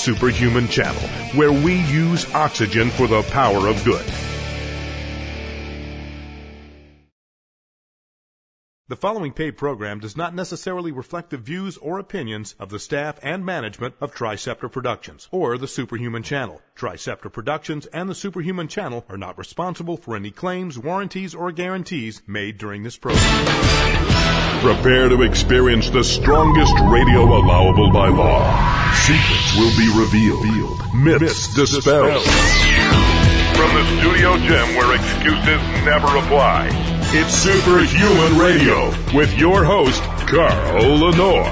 Superhuman Channel, where we use oxygen for the power of good. The following paid program does not necessarily reflect the views or opinions of the staff and management of Triceptor Productions or the Superhuman Channel. Triceptor Productions and the Superhuman Channel are not responsible for any claims, warranties, or guarantees made during this program. Prepare to experience the strongest radio allowable by law. Secrets will be revealed. Myths dispelled. From the studio gym where excuses never apply. It's Superhuman Radio with your host, Carl Lenore.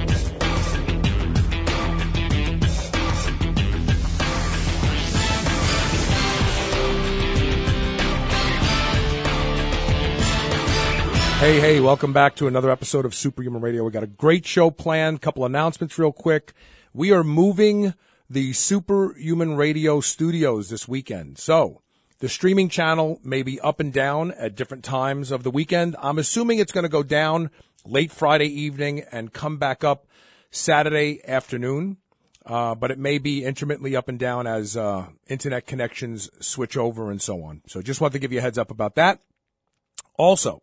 Hey, welcome back to another episode of Superhuman Radio. We got a great show planned, couple announcements real quick. We are moving the Superhuman Radio studios this weekend. So, the streaming channel may be up and down at different times of the weekend. I'm assuming it's going to go down late Friday evening and come back up Saturday afternoon. But it may be intermittently up and down as internet connections switch over and so on. So just want to give you a heads up about that. Also,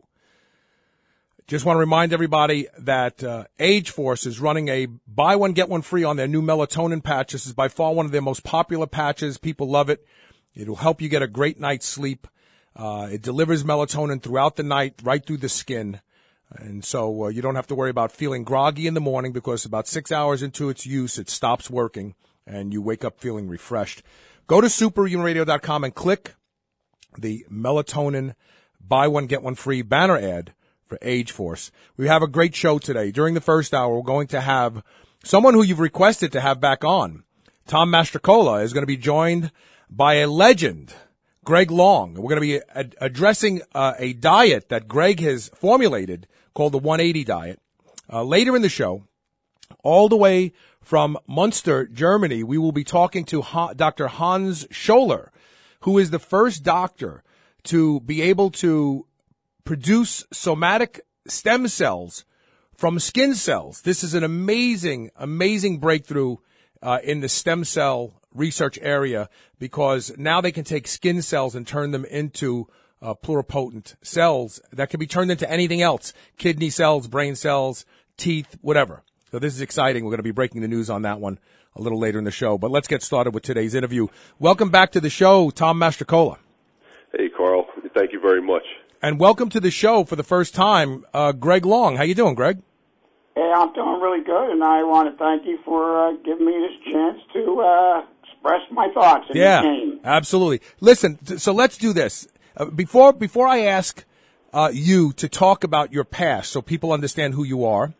just want to remind everybody that Age Force is running a buy one, get one free on their new melatonin patch. This is by far one of their most popular patches. People love it. It'll help you get a great night's sleep. It delivers melatonin throughout the night, right through the skin. And so you don't have to worry about feeling groggy in the morning because about 6 hours into its use, it stops working and you wake up feeling refreshed. Go to superhumanradio.com and click the melatonin buy one, get one free banner ad for Age Force. We have a great show today. During the first hour, we're going to have someone who you've requested to have back on. Tom Mastrocola is going to be joined by a legend, Greg Long. We're going to be addressing a diet that Greg has formulated called the 180 diet. Later in the show, all the way from Munster, Germany, we will be talking to Dr. Hans Scholler, who is the first doctor to be able to produce somatic stem cells from skin cells. This is an amazing, amazing breakthrough in the stem cell research area, because now they can take skin cells and turn them into pluripotent cells that can be turned into anything else: kidney cells, brain cells, teeth, whatever. So this is exciting. We're going to be breaking the news on that one a little later in the show. But let's get started with today's interview. Welcome back to the show, Tom Mastrocola. Hey, Carl. Thank you very much. And welcome to the show for the first time, Greg Long. How you doing, Greg? Hey, I'm doing really good, and I want to thank you for giving me this chance to express my thoughts in the game. Absolutely. Listen, so let's do this. Before I ask you to talk about your past so people understand who you are,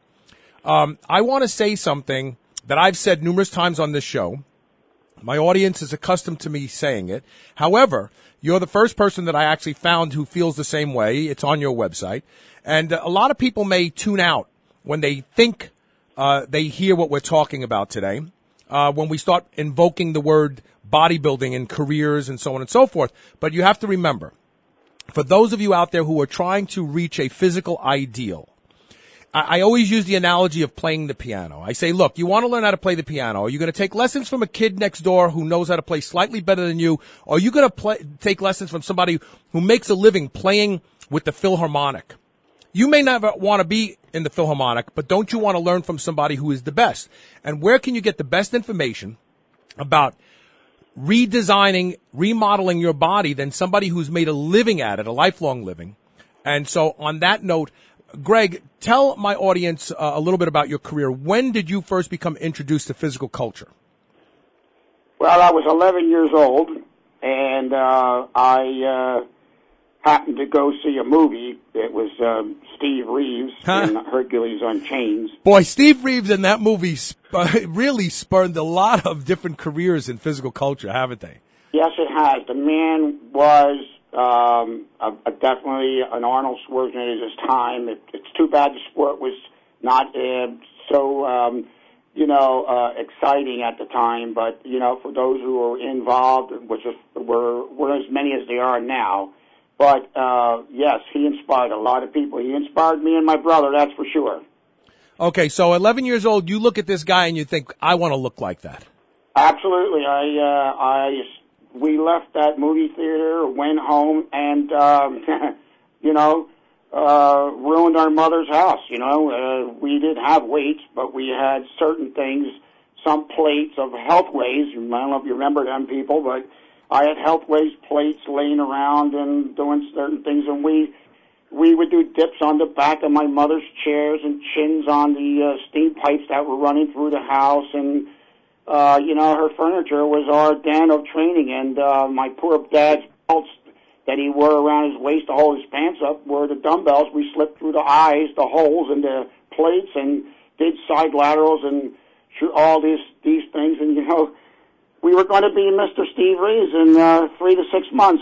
I want to say something that I've said numerous times on this show. My audience is accustomed to me saying it. However, you're the first person that I actually found who feels the same way. It's on your website. And a lot of people may tune out when they think they hear what we're talking about today, when we start invoking the word bodybuilding and careers and so on and so forth. But you have to remember, for those of you out there who are trying to reach a physical ideal, I always use the analogy of playing the piano. I say, look, you want to learn how to play the piano. Are you going to take lessons from a kid next door who knows how to play slightly better than you? Or are you going to take lessons from somebody who makes a living playing with the Philharmonic? You may never want to be in the Philharmonic, but don't you want to learn from somebody who is the best? And where can you get the best information about redesigning, remodeling your body than somebody who's made a living at it, a lifelong living? And so on that note, Greg, tell my audience a little bit about your career. When did you first become introduced to physical culture? Well, I was 11 years old, and I happened to go see a movie. It was Steve Reeves in Hercules Unchained. Boy, Steve Reeves in that movie really spurned a lot of different careers in physical culture, haven't they? Yes, it has. The man was definitely an Arnold Schwarzenegger at his time. It's too bad the sport was not so exciting at the time. But for those who were involved, which were as many as they are now. But yes, he inspired a lot of people. He inspired me and my brother, that's for sure. Okay, so 11 years old, you look at this guy and you think, I want to look like that. Absolutely. We left that movie theater, went home, and ruined our mother's house. We didn't have weights, but we had certain things, some plates of Healthways. I don't know if you remember them people, but I had Healthways plates laying around and doing certain things, and we would do dips on the back of my mother's chairs and chins on the steam pipes that were running through the house, and her furniture was our den of training, and my poor dad's belts that he wore around his waist to hold his pants up were the dumbbells. We slipped through the eyes, the holes in the plates, and did side laterals and all these things, and we were going to be Mr. Steve Reeves in 3 to 6 months.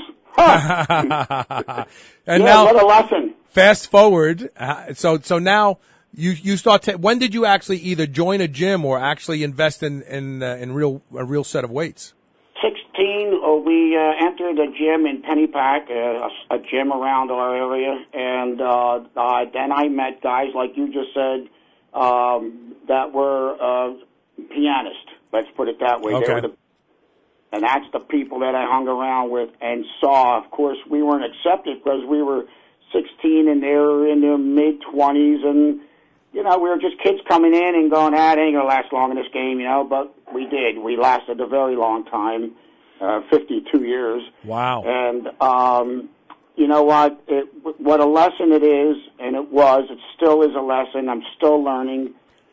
Huh. And yeah, now, what a lesson. Fast forward, so now you start. When did you actually either join a gym or actually invest in a real set of weights? 16, we entered a gym in Pennypack, a gym around our area, and then I met guys like you just said that were pianists. Let's put it that way. Okay. And that's the people that I hung around with and saw. Of course, we weren't accepted because we were 16 and they were in their mid-20s, and we were just kids coming in and going, it ain't going to last long in this game, but we did. We lasted a very long time, 52 years. Wow. And you know what? What a lesson it is, and it still is a lesson. I'm still learning.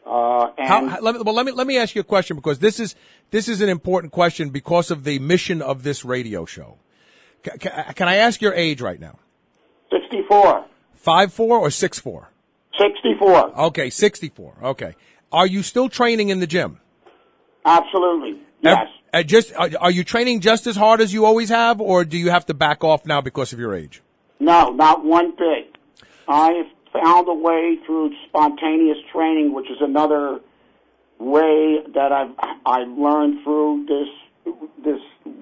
Let me ask you a question, because this is an important question because of the mission of this radio show. Can I ask your age right now? 64. 5'4" or 6'4"? 64. Okay, 64. Okay. Are you still training in the gym? Absolutely. Yes. Are you training just as hard as you always have, or do you have to back off now because of your age? No, not one bit. I found a way through spontaneous training, which is another way that I've learned through this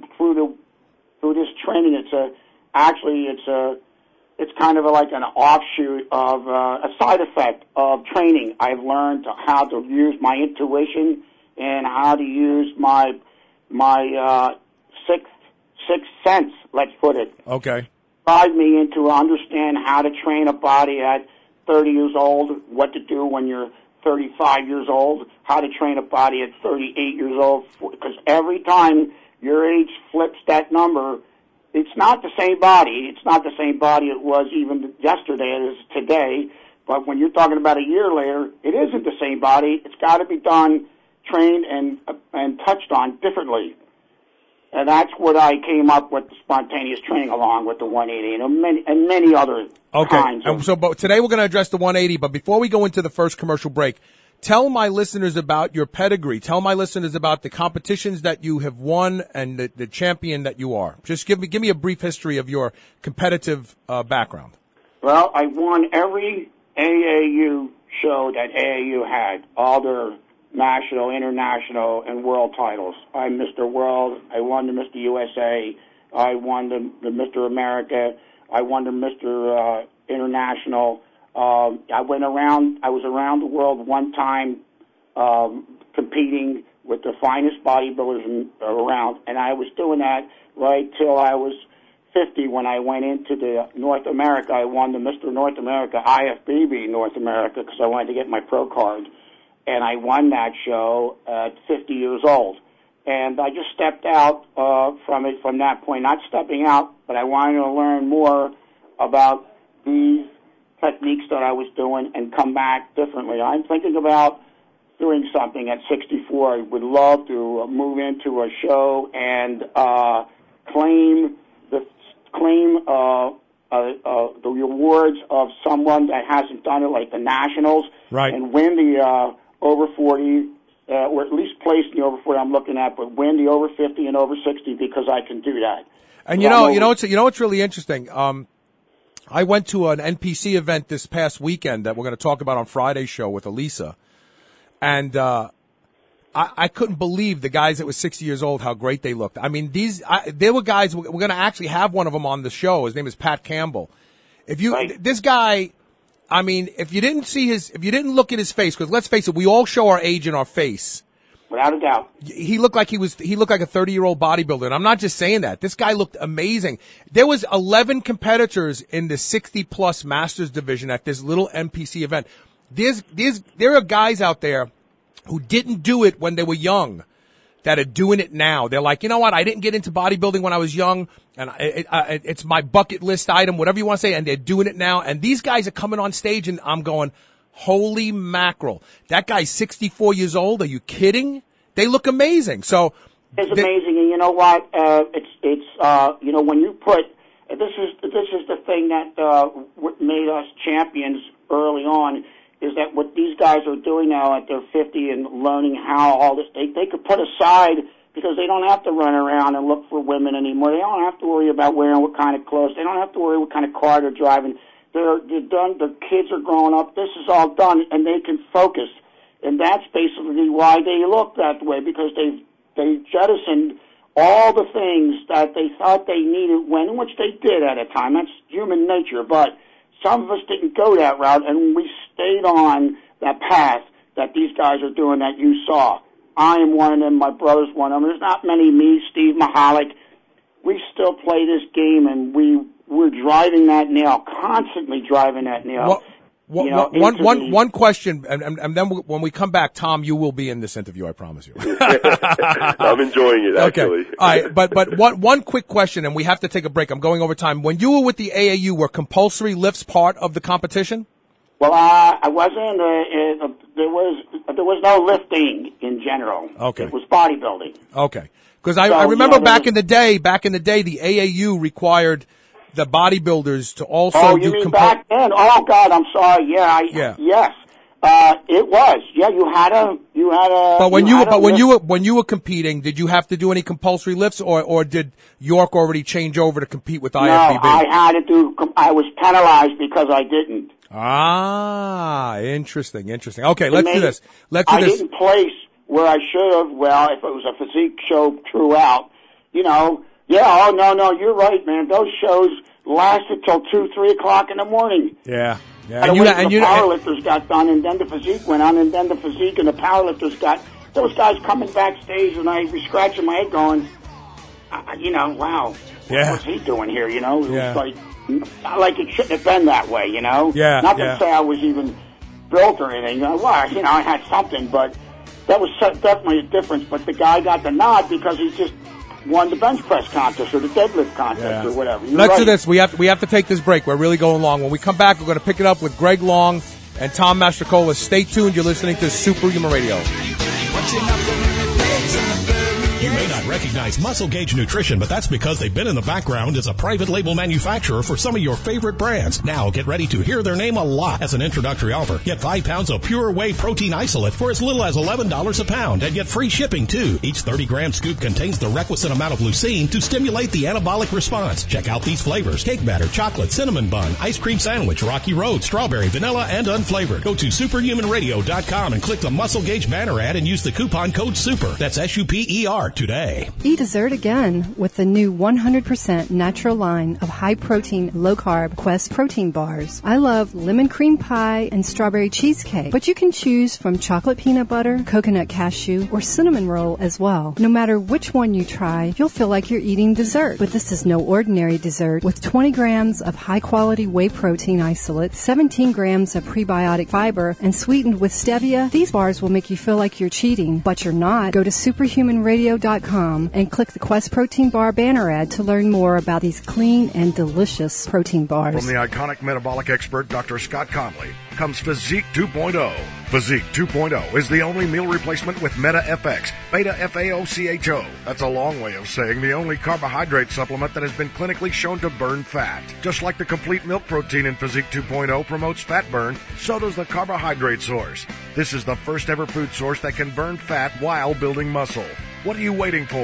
training. It's kind of like an offshoot of a side effect of training. I've learned how to use my intuition and how to use my sixth sense. Let's put it. Okay. Guide me into understand how to train a body at 30 years old, what to do when you're 35 years old, how to train a body at 38 years old, because every time your age flips that number, it's not the same body. It's not the same body it was even yesterday as today, but when you're talking about a year later, it isn't the same body. It's got to be done, trained, and touched on differently. And that's what I came up with, the spontaneous training, along with the 180 and many other kinds. Okay. But today we're going to address the 180. But before we go into the first commercial break, tell my listeners about your pedigree. Tell my listeners about the competitions that you have won and the champion that you are. Just give me a brief history of your competitive background. Well, I won every AAU show that AAU had, all their national, international, and world titles. I'm Mr. World. I won the Mr. USA. I won the Mr. America. I won the Mr. International. I was around the world one time competing with the finest bodybuilders around, and I was doing that right till I was 50 when I went into the North America. I won the Mr. North America, IFBB North America, because I wanted to get my pro card. And I won that show at 50 years old. And I just stepped out from that point. Not stepping out, but I wanted to learn more about these techniques that I was doing and come back differently. I'm thinking about doing something at 64. I would love to move into a show and claim the awards of someone that hasn't done it, like the Nationals, right, and win the over 40, or at least place in the over 40 I'm looking at, but win the over 50 and over 60 because I can do that. And you know what's really interesting. I went to an NPC event this past weekend that we're going to talk about on Friday's show with Elisa, and I couldn't believe the guys that were 60 years old, how great they looked. I mean, there were guys. We're going to actually have one of them on the show. His name is Pat Campbell. This guy, I mean, if you didn't look at his face, because let's face it, we all show our age in our face. without a doubt. He looked like a 30-year-old bodybuilder, and I'm not just saying that. This guy looked amazing. There was 11 competitors in the 60-plus Masters division at this little NPC event. There are guys out there who didn't do it when they were young that are doing it now. They're like, you know what? I didn't get into bodybuilding when I was young, and it's my bucket list item, whatever you want to say, and they're doing it now. And these guys are coming on stage, and I'm going, holy mackerel. That guy's 64 years old. Are you kidding? They look amazing. So it's amazing. And you know what? You know, when you put, this is the thing that made us champions early on, is that what these guys are doing now at their 50 and learning how all this, they could put aside, because they don't have to run around and look for women anymore. They don't have to worry about wearing what kind of clothes. They don't have to worry what kind of car they're driving. They're done. The kids are growing up. This is all done, and they can focus. And that's basically why they look that way, because they jettisoned all the things that they thought they needed, which they did at a time. That's human nature, but some of us didn't go that route, and we stayed on that path that these guys are doing that you saw. I am one of them. My brother's one of them. There's not many. Me, Steve Mahalik. We still play this game, and we're driving that nail, constantly driving that nail. One question, and then when we come back, Tom, you will be in this interview, I promise you. I'm enjoying it, actually. Okay. All right, but one quick question, and we have to take a break. I'm going over time. When you were with the AAU, were compulsory lifts part of the competition? Well, I wasn't. There was no lifting in general. Okay. It was bodybuilding. Okay. Because I remember back in the day, the AAU required the bodybuilders to also do. Oh, you mean back then? Oh God, I'm sorry. Yeah. Yes. It was. Yeah, you had a. But when you were competing, did you have to do any compulsory lifts, or did York already change over to compete with IFBB? No, I had to do. I was penalized because I didn't. Ah, interesting. Okay, let's do this. I didn't place where I should have. Well, if it was a physique show throughout, you know. Yeah, oh, no, you're right, man. Those shows lasted till 2, 3 o'clock in the morning. Yeah. And the powerlifters got done, and then the physique went on, and then the physique and the powerlifters got, those guys coming backstage, and I'd be scratching my head going, wow, what's he doing here, you know? It was like it shouldn't have been that way, you know? Yeah. Not to say I was even built or anything. I had something, but that was definitely a difference. But the guy got the nod because he just won the bench press contest or the deadlift contest or whatever. Let's do this. We have to take this break. We're really going long. When we come back, we're going to pick it up with Greg Long and Tom Mastrocola. Stay tuned. You're listening to Superhuman Radio. You may not recognize Muscle Gauge Nutrition, but that's because they've been in the background as a private label manufacturer for some of your favorite brands. Now get ready to hear their name a lot. As an introductory offer, get 5 pounds of pure whey protein isolate for as little as $11 a pound and get free shipping too. Each 30-gram scoop contains the requisite amount of leucine to stimulate the anabolic response. Check out these flavors: cake batter, chocolate, cinnamon bun, ice cream sandwich, Rocky Road, strawberry, vanilla, and unflavored. Go to superhumanradio.com and click the Muscle Gauge banner ad and use the coupon code SUPER. That's SUPER today. Eat dessert again with the new 100% natural line of high-protein, low-carb Quest protein bars. I love lemon cream pie and strawberry cheesecake, but you can choose from chocolate peanut butter, coconut cashew, or cinnamon roll as well. No matter which one you try, you'll feel like you're eating dessert. But this is no ordinary dessert. With 20 grams of high-quality whey protein isolate, 17 grams of prebiotic fiber, and sweetened with stevia, these bars will make you feel like you're cheating, but you're not. Go to superhumanradio.com and click the Quest Protein Bar banner ad to learn more about these clean and delicious protein bars. From the iconic metabolic expert Dr. Scott Conley comes Physique 2.0. Physique 2.0 is the only meal replacement with Meta FX, Beta FAOCHO. That's a long way of saying the only carbohydrate supplement that has been clinically shown to burn fat. Just like the complete milk protein in Physique 2.0 promotes fat burn, so does the carbohydrate source. This is the first ever food source that can burn fat while building muscle. What are you waiting for?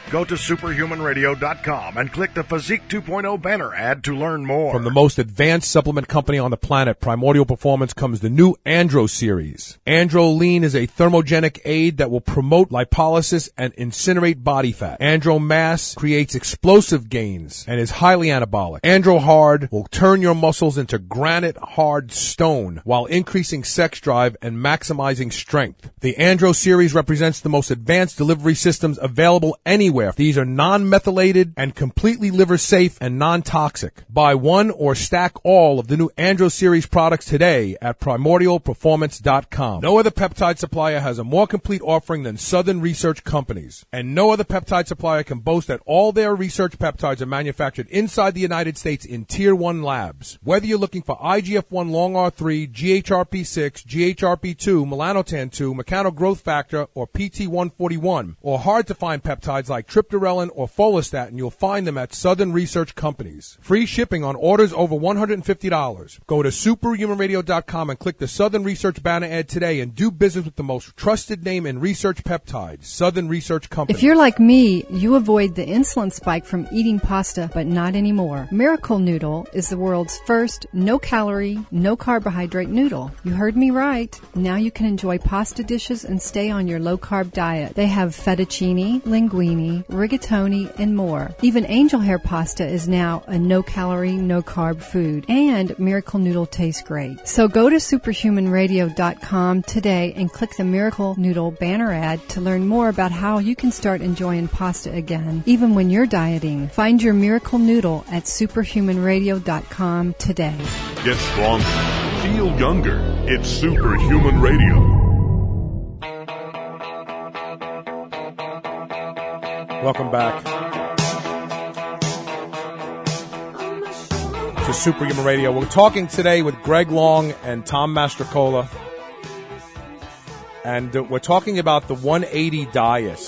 Go to superhumanradio.com and click the Physique 2.0 banner ad to learn more. From the most advanced supplement company on the planet, Primordial Performance, comes the new Andro series. Andro Lean is a thermogenic aid that will promote lipolysis and incinerate body fat. Andro Mass creates explosive gains and is highly anabolic. Andro Hard will turn your muscles into granite hard stone while increasing sex drive and maximizing strength. The Andro series represents the most advanced delivery systems available anywhere. These are non-methylated and completely liver safe and non-toxic. Buy one or stack all of the new Andro series products today at primordialperformance.com. No other peptide supplier has a more complete offering than Southern Research Companies, and no other peptide supplier can boast that all their research peptides are manufactured inside the United States in Tier 1 labs. Whether you're looking for IGF-1 Long R3, GHRP6, GHRP2, melanotan-2, mechano growth factor, or PT141, or hard-to-find peptides like triptorelin or follistatin, you'll find them at Southern Research Companies. Free shipping on orders over $150. Go to superhumanradio.com and click the Southern Research banner ad today and do business with the most trusted name in research peptides, Southern Research Company. If you're like me, you avoid the insulin spike from eating pasta, but not anymore. Miracle Noodle is the world's first no-calorie, no-carbohydrate noodle. You heard me right. Now you can enjoy pasta dishes and stay on your low-carb diet. They have fettuccine, linguine, rigatoni, and more. Even angel hair pasta is now a no-calorie, no-carb food. And Miracle Noodle tastes great. So go to superhumanradio.com today and click the Miracle Noodle banner ad to learn more about how you can start enjoying pasta again, even when you're dieting. Find your Miracle Noodle at superhumanradio.com today. Get stronger. Feel younger. It's Superhuman Radio. Welcome back to Superhuman Radio. We're talking today with Greg Long and Tom Mastrocola, and we're talking about the 180 diet,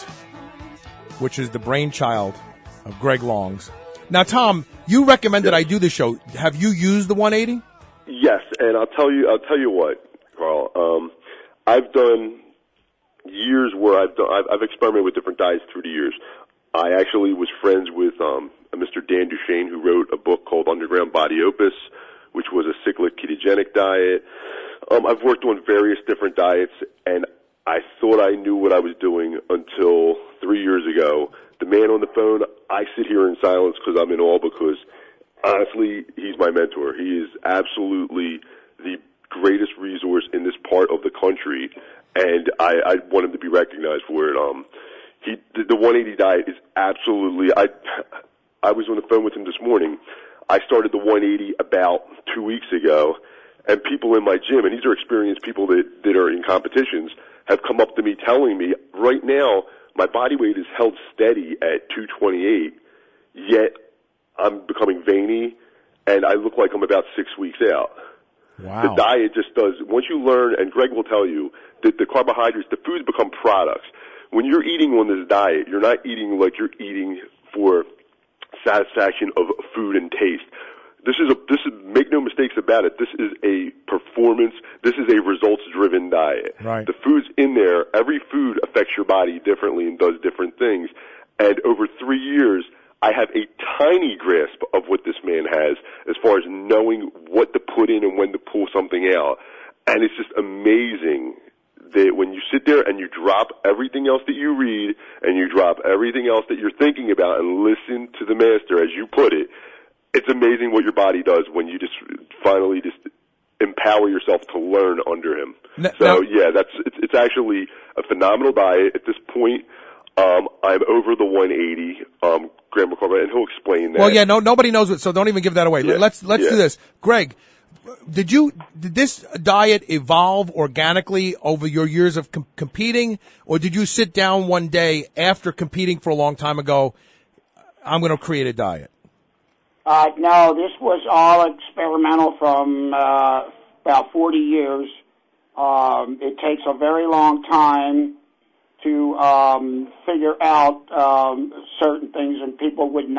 which is the brainchild of Greg Long's. Now, Tom, you recommended I do this show. Have you used the 180? Yes, and I'll tell you what, Carl. I've done years where I've experimented with different diets through the years. I actually was friends with Mr. Dan Duchesne, who wrote a book called Underground Body Opus, which was a cyclic ketogenic diet. I've worked on various different diets, and I thought I knew what I was doing until 3 years ago. The man on the phone, I sit here in silence because I'm in awe, because honestly, he's my mentor. He is absolutely the greatest resource in this part of the country, and I want him to be recognized for it. The 180 diet is absolutely, I was on the phone with him this morning. I started the 180 about 2 weeks ago, and people in my gym, and these are experienced people that are in competitions, have come up to me telling me, right now, my body weight is held steady at 228, yet I'm becoming veiny, and I look like I'm about 6 weeks out. Wow. The diet just does, once you learn, and Greg will tell you, that the carbohydrates, the foods become products. When you're eating on this diet, you're not eating like you're eating for satisfaction of food and taste. This is make no mistakes about it, this is a performance, this is a results-driven diet. Right. The foods in there, every food affects your body differently and does different things. And over 3 years, I have a tiny grasp of what this man has as far as knowing what to put in and when to pull something out. And it's just amazing that when you sit there and you drop everything else that you read and you drop everything else that you're thinking about and listen to the master, as you put it, it's amazing what your body does when you just finally just empower yourself to learn under him. It's actually a phenomenal diet at this point. I'm over the 180 gram of carbohydrate, and he'll explain that. Well, yeah, nobody knows it, so don't even give that away. Yeah. Let's do this, Greg. Did this diet evolve organically over your years of competing, or did you sit down one day after competing for a long time ago, I'm going to create a diet? No, this was all experimental from about 40 years. It takes a very long time to figure out certain things, and people wouldn't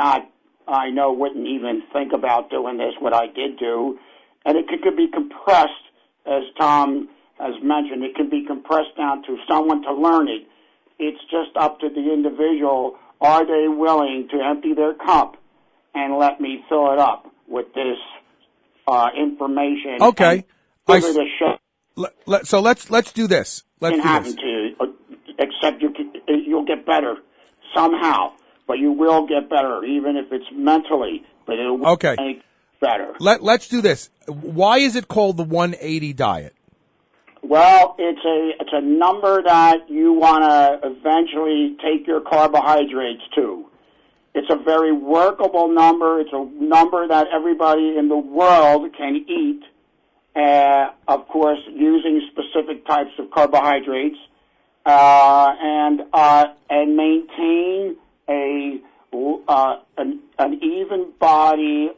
even think about doing this, what I did do. And it could be compressed, as Tom has mentioned. It can be compressed down to someone to learn it. It's just up to the individual are they willing to empty their cup and let me fill it up with this information? Okay. Give it a shot. So let's do this. It can happen to you, except you'll get better somehow. But you will get better, even if it's mentally. But it will make better. Let's do this. Why is it called the 180 diet? Well, it's a number that you want to eventually take your carbohydrates to. It's a very workable number. It's a number that everybody in the world can eat, of course, using specific types of carbohydrates, and maintain an even body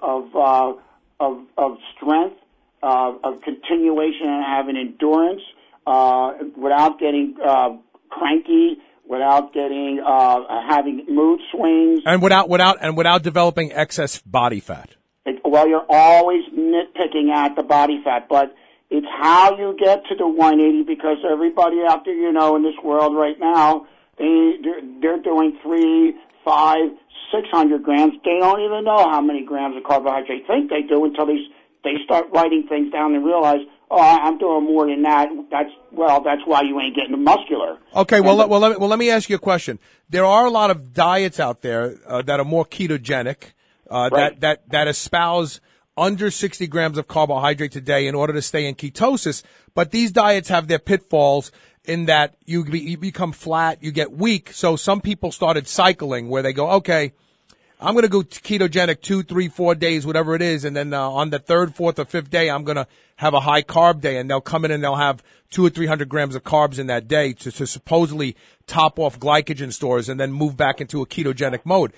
of strength, of continuation and having endurance, without getting cranky, without getting having mood swings, and without developing excess body fat. Well, you're always nitpicking at the body fat, but it's how you get to the 180, because everybody out there, in this world right now, they're doing 300, 500, 600 grams. They don't even know how many grams of carbohydrate they think they do until they start writing things down and realize, I'm doing more than that. That's why you ain't getting the muscular. Okay, let me ask you a question. There are a lot of diets out there that are more ketogenic, right, that espouse under 60 grams of carbohydrates a day in order to stay in ketosis. But these diets have their pitfalls in that you become flat, you get weak. So some people started cycling where they go, okay, I'm going to go ketogenic 2, 3, 4 days, whatever it is. And then on the third, fourth, or fifth day, I'm going to have a high carb day. And they'll come in and they'll have 200 or 300 grams of carbs in that day to supposedly top off glycogen stores and then move back into a ketogenic mode.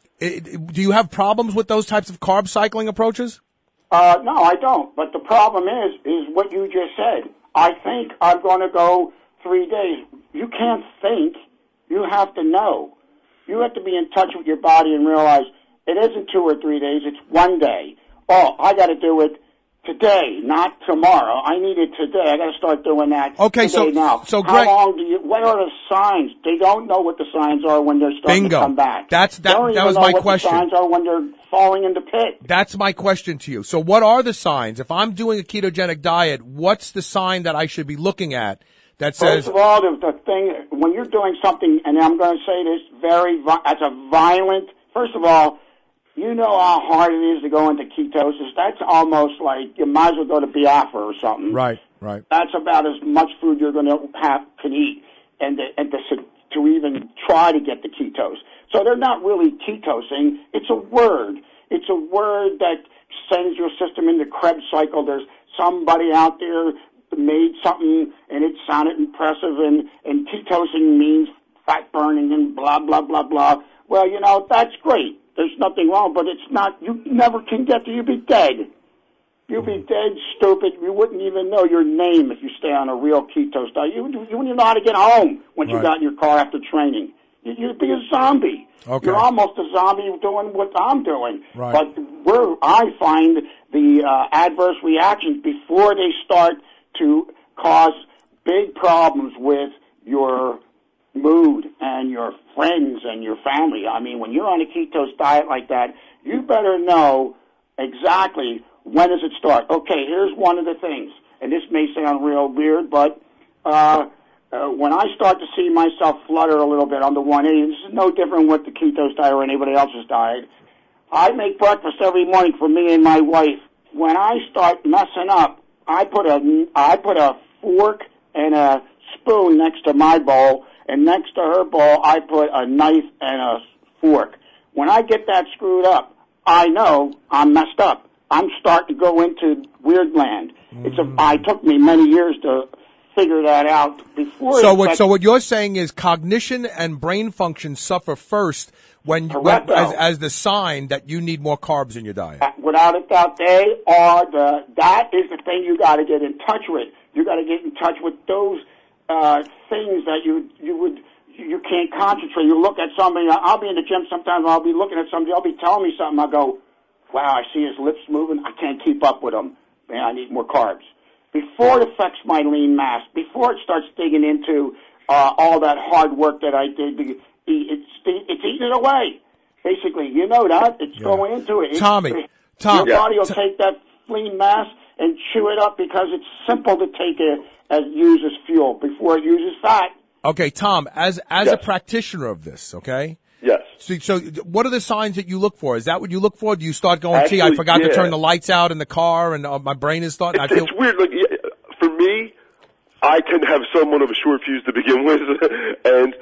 Do you have problems with those types of carb cycling approaches? No, I don't. But the problem is what you just said. I think I'm going to go 3 days. You can't think. You have to know. You have to be in touch with your body and realize it isn't 2 or 3 days. It's 1 day. Oh, I got to do it today, not tomorrow. I need it today. I got to start doing that. Okay, today now. So how Greg, long what are the signs? They don't know what the signs are when they're starting to come back. That was my question. The signs are when they're falling in the pit. That's my question to you. So what are the signs? If I'm doing a ketogenic diet, what's the sign that I should be looking at that says... First of all, the thing, when you're doing something, and I'm going to say this as a violent... First of all, you know how hard it is to go into ketosis. That's almost like you might as well go to Biafra or something. Right. That's about as much food you're going to can eat, and to even try to get the ketose. So they're not really ketosing. It's a word. It's a word that sends your system into Krebs cycle. There's somebody out there made something, and it sounded impressive, and ketosing means fat burning and blah, blah, blah, blah. Well, that's great. There's nothing wrong, but it's not, you never can get to, you'd be dead. You'd be dead, stupid. You wouldn't even know your name if you stay on a real ketose diet. You wouldn't even know how to get home when you got in your car after training. You'd be a zombie. Okay. You're almost a zombie doing what I'm doing. Right. But I find the adverse reactions before they start to cause big problems with your mood and your friends and your family. I mean, when you're on a ketose diet like that, you better know exactly when does it start. Okay, here's one of the things, and this may sound real weird, but when I start to see myself flutter a little bit on the 180, this is no different with the ketose diet or anybody else's diet. I make breakfast every morning for me and my wife. When I start messing up, I put a fork and a spoon next to my bowl, and next to her bowl, I put a knife and a fork. When I get that screwed up, I know I'm messed up. I'm starting to go into weird land. It took me many years to figure that out before. So what you're saying is cognition and brain function suffer first as the sign that you need more carbs in your diet. Without a doubt, that is the thing you got to get in touch with. You got to get in touch with those things that you can't concentrate. You look at somebody. I'll be in the gym sometimes. I'll be looking at somebody. They'll be telling me something. I go, wow, I see his lips moving. I can't keep up with him. Man, I need more carbs. Before it affects my lean mass, before it starts digging into all that hard work that I did, it's eating it away. Basically, you know that. It's going into it. Tom, your body will take that lean mass and chew it up because it's simple to take it as use as fuel before it uses fat. Okay, Tom, as a practitioner of this, okay? Yes. So what are the signs that you look for? Is that what you look for? Do you start going, gee, I forgot to turn the lights out in the car and my brain is starting? It's weird. Like, for me, I can have somewhat of a short fuse to begin with, and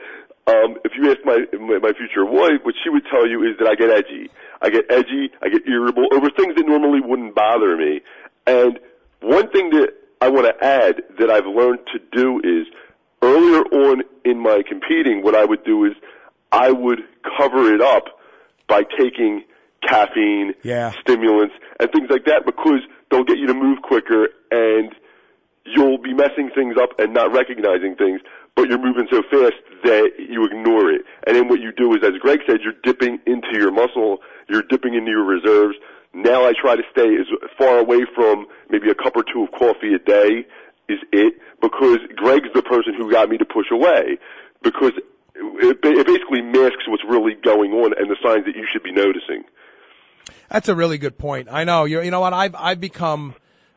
if you ask my future wife, what she would tell you is that I get edgy. I get irritable over things that normally wouldn't bother me. And one thing that I want to add that I've learned to do is earlier on in my competing, what I would do is I would cover it up by taking caffeine, stimulants, and things like that because they'll get you to move quicker and you'll be messing things up and not recognizing things, but you're moving so fast that you ignore it. And then what you do is, as Greg said, you're dipping into your muscle, you're dipping into your reserves. Now I try to stay as far away from maybe a cup or two of coffee a day is it, because Greg's the person who got me to push away, because it basically masks what's really going on and the signs that you should be noticing. That's a really good point. I know. You know what? I've become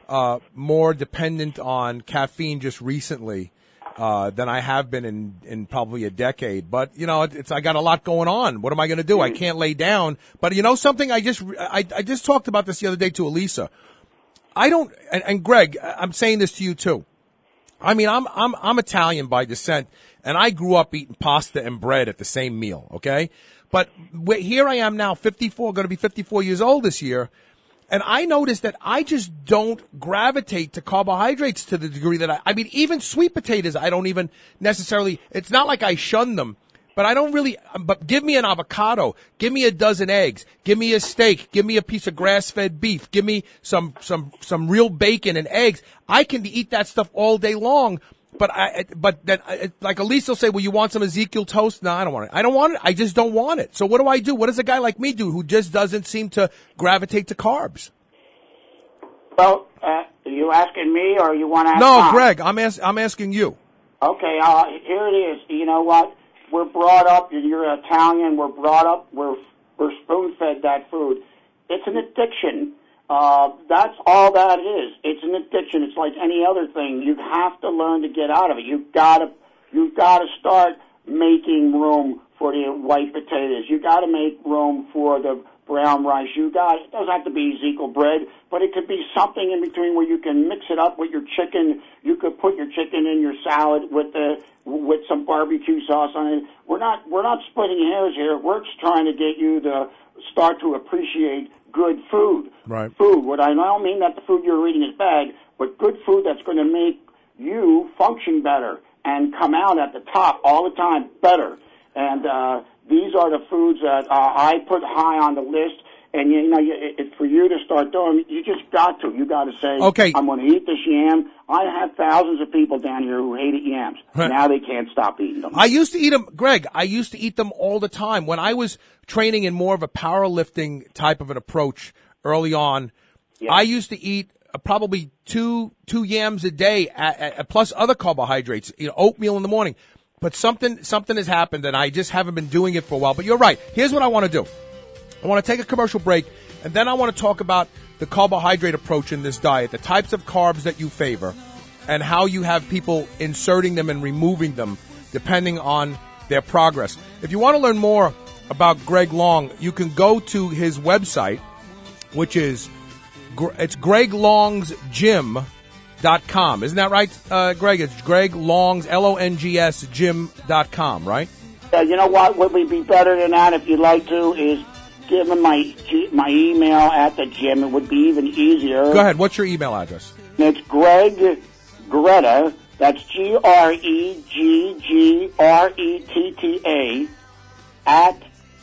more dependent on caffeine just recently than I have been in probably a decade. But you know, I got a lot going on. What am I going to do? I can't lay down. But you know something? I just talked about this the other day to Elisa. I don't. And Greg, I'm saying this to you too. I mean, I'm Italian by descent, and I grew up eating pasta and bread at the same meal. Okay, but here I am now, 54, going to be 54 years old this year. And I noticed that I just don't gravitate to carbohydrates to the degree that I mean, even sweet potatoes, I don't even necessarily, it's not like I shun them, but I don't really, but give me an avocado, give me a dozen eggs, give me a steak, give me a piece of grass-fed beef, give me some real bacon and eggs. I can eat that stuff all day long. But then, like Elise will say, well, you want some Ezekiel toast? No, I don't want it. I don't want it. I just don't want it. So what do I do? What does a guy like me do who just doesn't seem to gravitate to carbs? Well, are you asking me or you want to ask No, Tom? Greg, I'm asking you. Okay, here it is. You know what? We're brought up, you're Italian, we're brought up, we're spoon-fed that food. It's an addiction. That's all that is. It's an addiction. It's like any other thing. You have to learn to get out of it. You've got to start making room for the white potatoes. You got to make room for the brown rice. It doesn't have to be Ezekiel bread, but it could be something in between where you can mix it up with your chicken. You could put your chicken in your salad with some barbecue sauce on it. We're not splitting hairs here. We're just trying to get you to start to appreciate good food. Right. Food. What I don't mean that the food you're eating is bad, but good food that's going to make you function better and come out at the top all the time better. And these are the foods that I put high on the list. And you know, for you to start doing, you just got to. You got to say, okay, I'm going to eat this yam. I have thousands of people down here who hated yams. Right. Now they can't stop eating them. I used to eat them, Greg. I used to eat them all the time when I was training in more of a powerlifting type of an approach early on. Yeah. I used to eat probably two yams a day, plus other carbohydrates. You know, oatmeal in the morning. But something has happened, and I just haven't been doing it for a while. But you're right. Here's what I want to do. I want to take a commercial break, and then I want to talk about the carbohydrate approach in this diet, the types of carbs that you favor, and how you have people inserting them and removing them depending on their progress. If you want to learn more about Greg Long, you can go to his website, which is it's GregLongsGym.com. Isn't that right, Greg? It's Greg Longs, Longs, gym.com, right? You know what would be better than that if you'd like to is give them my email at the gym. It would be even easier. Go ahead. What's your email address? It's Greg Greta. That's GregGretta at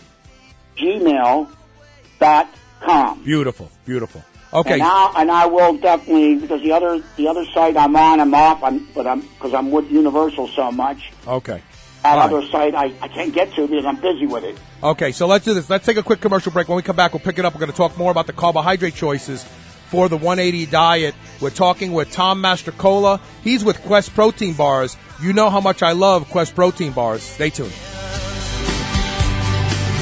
gmail.com. Beautiful. Okay. And I will definitely, because the other site I'm on, I'm off. Because I'm with Universal so much. Okay. That other site I can't get to because I'm busy with it. Okay, so let's do this. Let's take a quick commercial break. When we come back, we'll pick it up. We're going to talk more about the carbohydrate choices for the 180 diet. We're talking with Tom Mastrocola. He's with Quest Protein Bars. You know how much I love Quest Protein Bars. Stay tuned.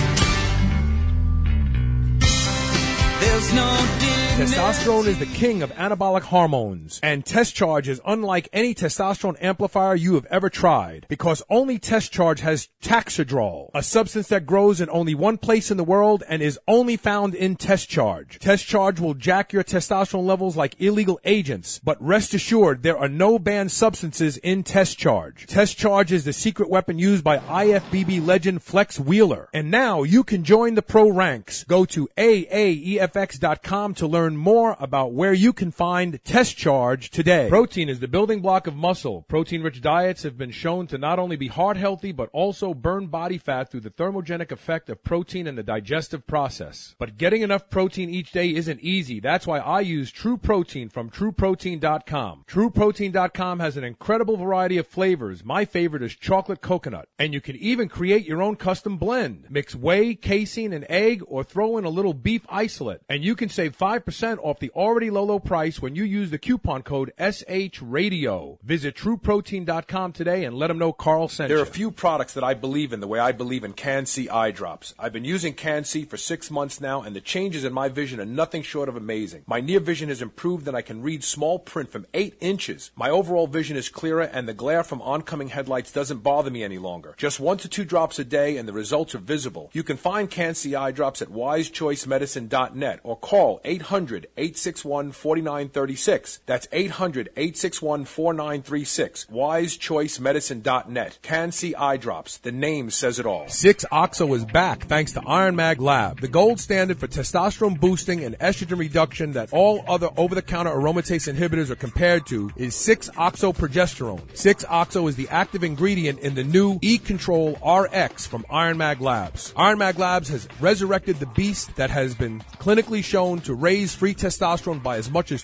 Testosterone is the king of anabolic hormones, and Test Charge is unlike any testosterone amplifier you have ever tried, because only Test Charge has Taxidrol, a substance that grows in only one place in the world and is only found in Test Charge. Test Charge will jack your testosterone levels like illegal agents, but rest assured there are no banned substances in Test Charge. Test Charge is the secret weapon used by IFBB legend Flex Wheeler, and now you can join the pro ranks. Go to AAEFX.com to learn more about where you can find Test Charge today. Protein is the building block of muscle. Protein-rich diets have been shown to not only be heart healthy, but also burn body fat through the thermogenic effect of protein in the digestive process. But getting enough protein each day isn't easy. That's why I use True Protein from TrueProtein.com. TrueProtein.com has an incredible variety of flavors. My favorite is chocolate coconut. And you can even create your own custom blend. Mix whey, casein, and egg, or throw in a little beef isolate. And you can save 5% off the already low price when you use the coupon code SHRadio. Visit TrueProtein.com today and let them know Carl sent you. There are a few products that I believe in the way I believe in Can-C eye drops. I've been using Can-C for 6 months now, and the changes in my vision are nothing short of amazing. My near vision has improved, and I can read small print from 8 inches. My overall vision is clearer, and the glare from oncoming headlights doesn't bother me any longer. Just 1 to 2 drops a day, and the results are visible. You can find Can-C eye drops at wisechoicemedicine.net or call 800-861-4936. That's 800-861-4936. wisechoicemedicine.net. Can-C eye drops. The name says it all. 6-Oxo is back thanks to Iron Mag Lab, the gold standard for testosterone boosting and estrogen reduction that all other over-the-counter aromatase inhibitors are compared to is 6-Oxo progesterone. 6-Oxo is the active ingredient in the new E-Control RX from Iron Mag Labs. Iron Mag Labs has resurrected the beast that has been clinically shown to raise free testosterone by as much as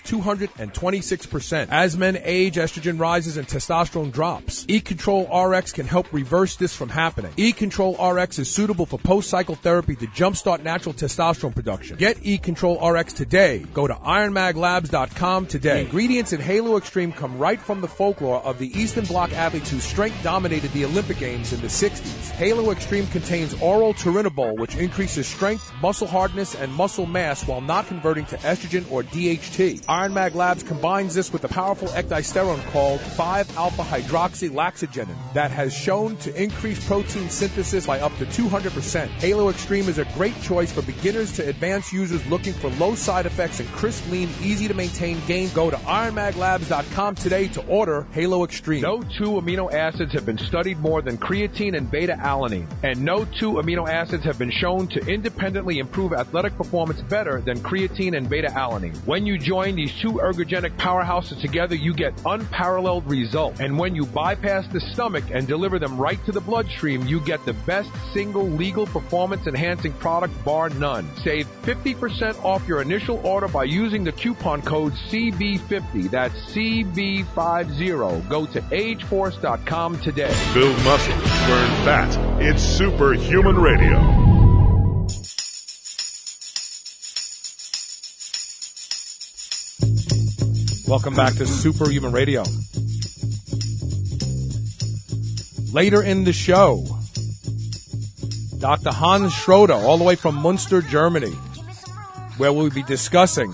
226%. As men age, estrogen rises and testosterone drops. E-Control RX can help reverse this from happening. E-Control RX is suitable for post-cycle therapy to jumpstart natural testosterone production. Get E-Control RX today. Go to ironmaglabs.com today. The ingredients in Halo Extreme come right from the folklore of the Eastern Bloc athletes whose strength dominated the Olympic Games in the 60s. Halo Extreme contains oral turinabol, which increases strength, muscle hardness, and muscle mass while not converting to estrogen or DHT. Iron Mag Labs combines this with a powerful ecdysterone called 5-alpha-hydroxylaxogenin that has shown to increase protein synthesis by up to 200%. Halo Extreme is a great choice for beginners to advanced users looking for low side effects and crisp, lean, easy to maintain gains. Go to ironmaglabs.com today to order Halo Extreme. No 2 amino acids have been studied more than creatine and beta-alanine, and no 2 amino acids have been shown to independently improve athletic performance better than creatine and beta-alanine. When you join these 2 ergogenic powerhouses together, you get unparalleled results. And when you bypass the stomach and deliver them right to the bloodstream, you get the best single legal performance-enhancing product bar none. Save 50% off your initial order by using the coupon code CB50. That's CB50. Go to ageforce.com today. Build muscle, burn fat. It's Superhuman Radio. Welcome back to Superhuman Radio. Later in the show, Dr. Hans Schroeder, all the way from Munster, Germany, where we'll be discussing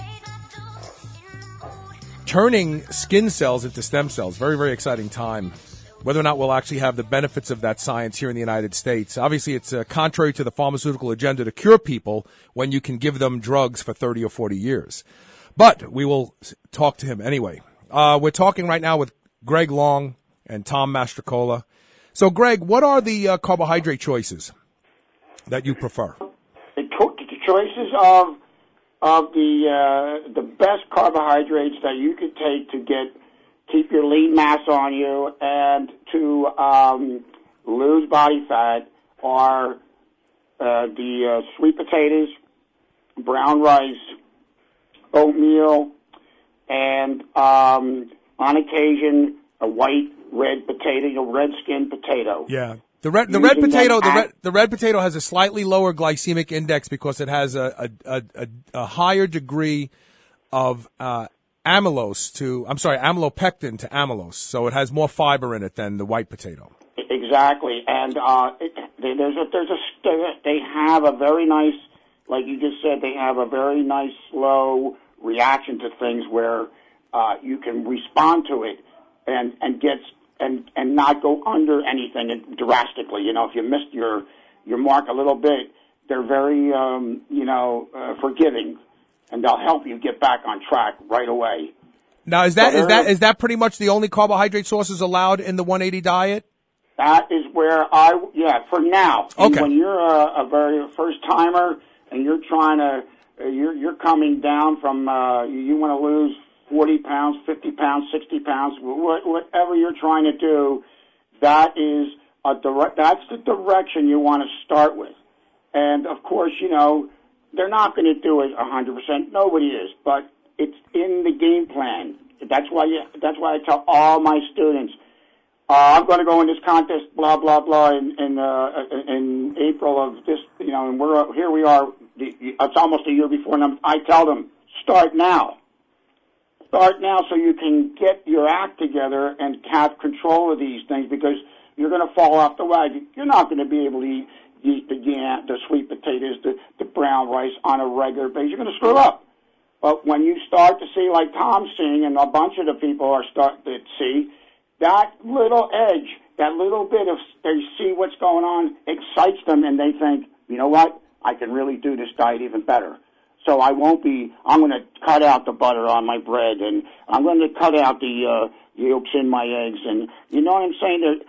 turning skin cells into stem cells. Very, very exciting time. Whether or not we'll actually have the benefits of that science here in the United States. Obviously, it's contrary to the pharmaceutical agenda to cure people when you can give them drugs for 30 or 40 years. But we will talk to him anyway. We're talking right now with Greg Long and Tom Mastrocola. So, Greg, what are the carbohydrate choices that you prefer? The choices of the best carbohydrates that you could take to keep your lean mass on you and to lose body fat are the sweet potatoes, brown rice, oatmeal, and on occasion a white red potato, red skinned potato. Yeah. The red potato has a slightly lower glycemic index because it has a higher degree of amylopectin to amylose, so it has more fiber in it than the white potato. Exactly, and they have a very nice like you just said, they have a very nice, slow reaction to things where you can respond to it and not go under anything drastically. You know, if you missed your mark a little bit, they're very forgiving, and they'll help you get back on track right away. Now, is that pretty much the only carbohydrate sources allowed in the 180 diet? That is where for now. Okay. And when you're a very first timer and you're trying to, you're coming down from, you want to lose 40 pounds, 50 pounds, 60 pounds, whatever you're trying to do, that's the direction you want to start with. And of course, you know, they're not going to do it 100%. Nobody is, but it's in the game plan. That's why I tell all my students, I'm going to go in this contest, blah blah blah, in April of this, you know, and here we are. It's almost a year before, and I tell them, start now. Start now, so you can get your act together and have control of these things, because you're going to fall off the wagon. You're not going to be able to eat the sweet potatoes, the brown rice on a regular basis. You're going to screw up. But when you start to see, like Tom's seeing, and a bunch of the people are starting to see, that little edge, that little bit of, they see what's going on, excites them, and they think, you know what, I can really do this diet even better. So I'm going to cut out the butter on my bread, and I'm going to cut out the yolks in my eggs, and you know what I'm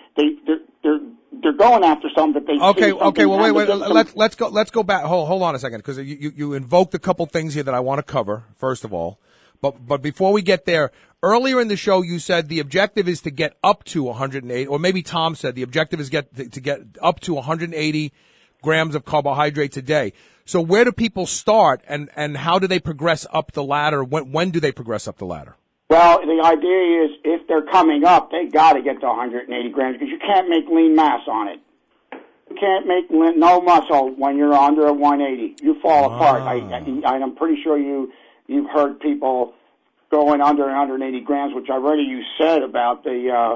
saying? They're going after something that they see. Okay. Well, wait. Let's go back. Hold on a second, because you invoked a couple things here that I want to cover. First of all, but before we get there, earlier in the show you said the objective is to get up to 180, or maybe Tom said the objective is to get up to 180 grams of carbohydrates a day. So where do people start, and how do they progress up the ladder? When do they progress up the ladder? Well, the idea is if they're coming up, they got to get to 180 grams, because you can't make lean mass on it. You can't make no muscle when you're under a 180. You fall apart. I'm pretty sure you've heard people going under 180 grams, which already you said about that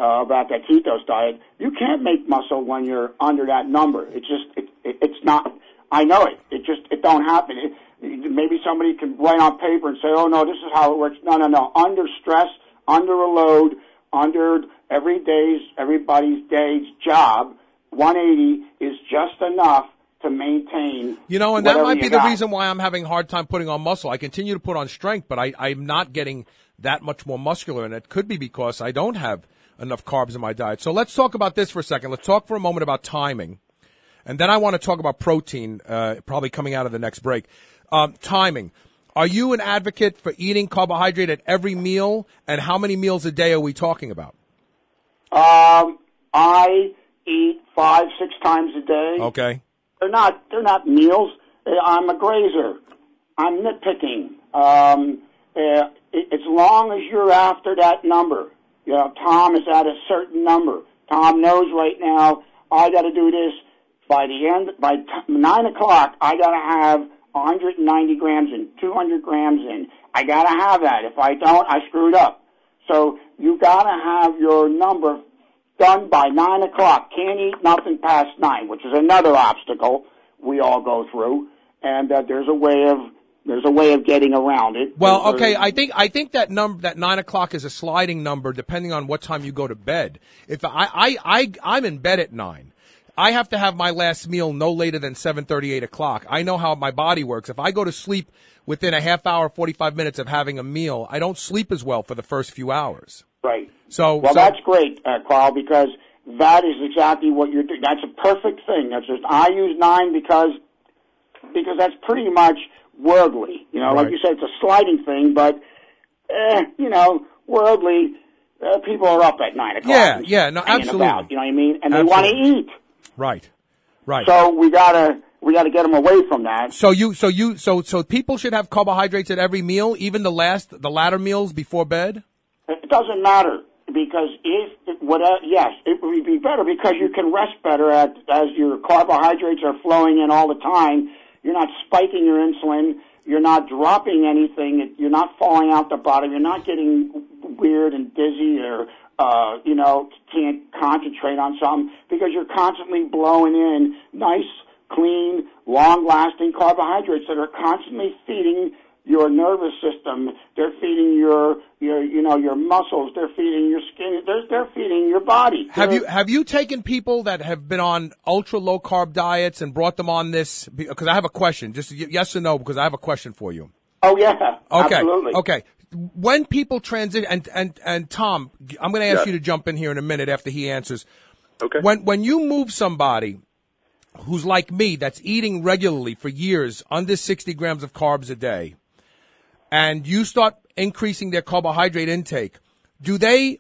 ketos diet. You can't make muscle when you're under that number. It's not. I know it. It don't happen. Maybe somebody can write on paper and say, oh, no, this is how it works. No. Under stress, under a load, under everybody's day's job, 180 is just enough to maintain. You know, and that might be the reason why I'm having a hard time putting on muscle. I continue to put on strength, but I'm not getting that much more muscular, and it could be because I don't have enough carbs in my diet. So let's talk about this for a second. Let's talk for a moment about timing. And then I want to talk about protein, probably coming out of the next break. Timing. Are you an advocate for eating carbohydrate at every meal? And how many meals a day are we talking about? I eat 5-6 times a day. Okay. They're not meals. I'm a grazer. I'm nitpicking. As long as you're after that number. You know, Tom is at a certain number. Tom knows right now, I got to do this. By 9 o'clock, I got to have 190 grams in, 200 grams in. I got to have that. If I don't, I screwed up. So you got to have your number done by 9 o'clock. Can't eat nothing past 9, which is another obstacle we all go through. And there's a way of getting around it. Well, okay, I think that number, that 9 o'clock, is a sliding number depending on what time you go to bed. If I'm in bed at 9. I have to have my last meal no later than 7:30, 8 o'clock. I know how my body works. If I go to sleep within a half hour, 45 minutes of having a meal, I don't sleep as well for the first few hours. Right. So that's great, Carl, because that is exactly what you're doing. That's a perfect thing. I use 9 because that's pretty much worldly. You know, right. Like you said, it's a sliding thing, but, worldly, people are up at 9 o'clock. Yeah, no, absolutely. About, you know what I mean? And they want to eat. Right. So we gotta get them away from that. So people should have carbohydrates at every meal, even the latter meals before bed? It doesn't matter, because it would be better, because you can rest better as your carbohydrates are flowing in all the time. You're not spiking your insulin. You're not dropping anything. You're not falling out the bottom. You're not getting weird and dizzy or can't concentrate on something, because you're constantly blowing in nice clean, long-lasting carbohydrates that are constantly feeding your nervous system. They're feeding your muscles. They're feeding your skin. They're feeding your body. Have you taken people that have been on ultra low carb diets and brought them on this? Because I have a question, just yes or no, because I have a question for you. Oh yeah, okay, absolutely. Okay. When people transition, and Tom, I'm going to ask you to jump in here in a minute after he answers. Okay. When you move somebody who's like me, that's eating regularly for years, under 60 grams of carbs a day, and you start increasing their carbohydrate intake, do they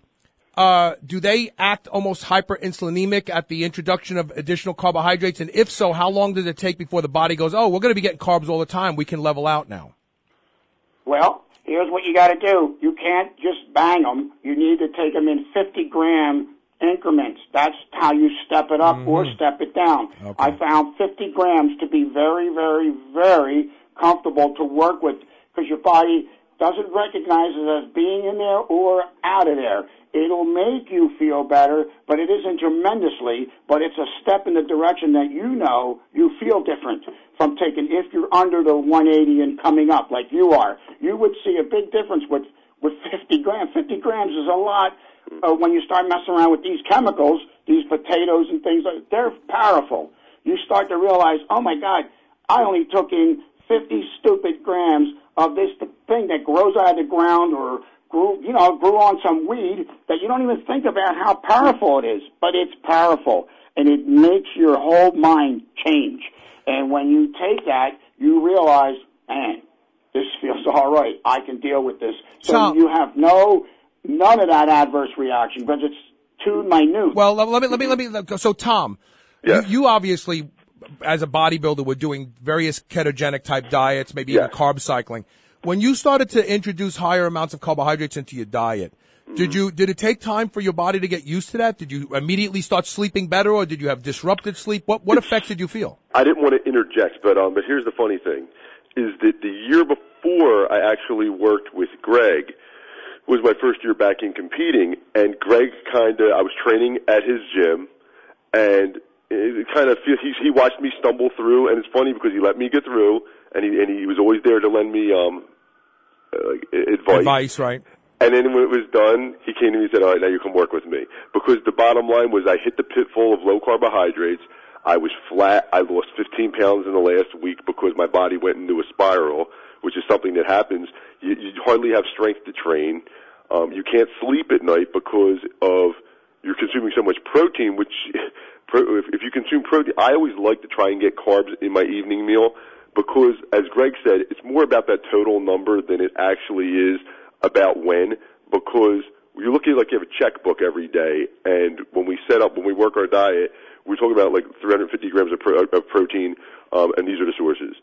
act almost hyperinsulinemic at the introduction of additional carbohydrates? And if so, how long does it take before the body goes, oh, we're going to be getting carbs all the time, we can level out now? Well, here's what you got to do. You can't just bang them. You need to take them in 50-gram increments. That's how you step it up or step it down. Okay. I found 50 grams to be very, very, very comfortable to work with, because your body doesn't recognize it as being in there or out of there. It'll make you feel better, but it isn't tremendously, but it's a step in the direction that you feel different from taking. If you're under the 180 and coming up like you are, you would see a big difference with 50 grams. 50 grams is a lot when you start messing around with these chemicals, these potatoes and things. They're powerful. You start to realize, oh my God, I only took in 50 stupid grams of this thing that grows out of the ground or grew on some weed that you don't even think about how powerful it is. But it's powerful, and it makes your whole mind change. And when you take that, you realize, man, this feels all right. I can deal with this. So you have none of that adverse reaction because it's too minute. Well, let me. So, Tom, you obviously, as a bodybuilder, were doing various ketogenic type diets, maybe even carb cycling. When you started to introduce higher amounts of carbohydrates into your diet, did it take time for your body to get used to that? Did you immediately start sleeping better, or did you have disrupted sleep? What effects did you feel? I didn't want to interject, but here's the funny thing, is that the year before I actually worked with Greg was my first year back in competing, and Greg I was training at his gym, and it kind of he watched me stumble through, and it's funny because he let me get through, and he was always there to lend me advice, right? And then when it was done, he came to me and said, all right, now you can work with me. Because the bottom line was I hit the pitfall of low carbohydrates. I was flat. I lost 15 pounds in the last week because my body went into a spiral, which is something that happens. You hardly have strength to train. You can't sleep at night because of you're consuming so much protein, which if you consume protein, I always like to try and get carbs in my evening meal because, as Greg said, it's more about that total number than it actually is about when, because you're looking like you have a checkbook every day, and when we work our diet, we're talking about like 350 grams of protein, and these are the sources,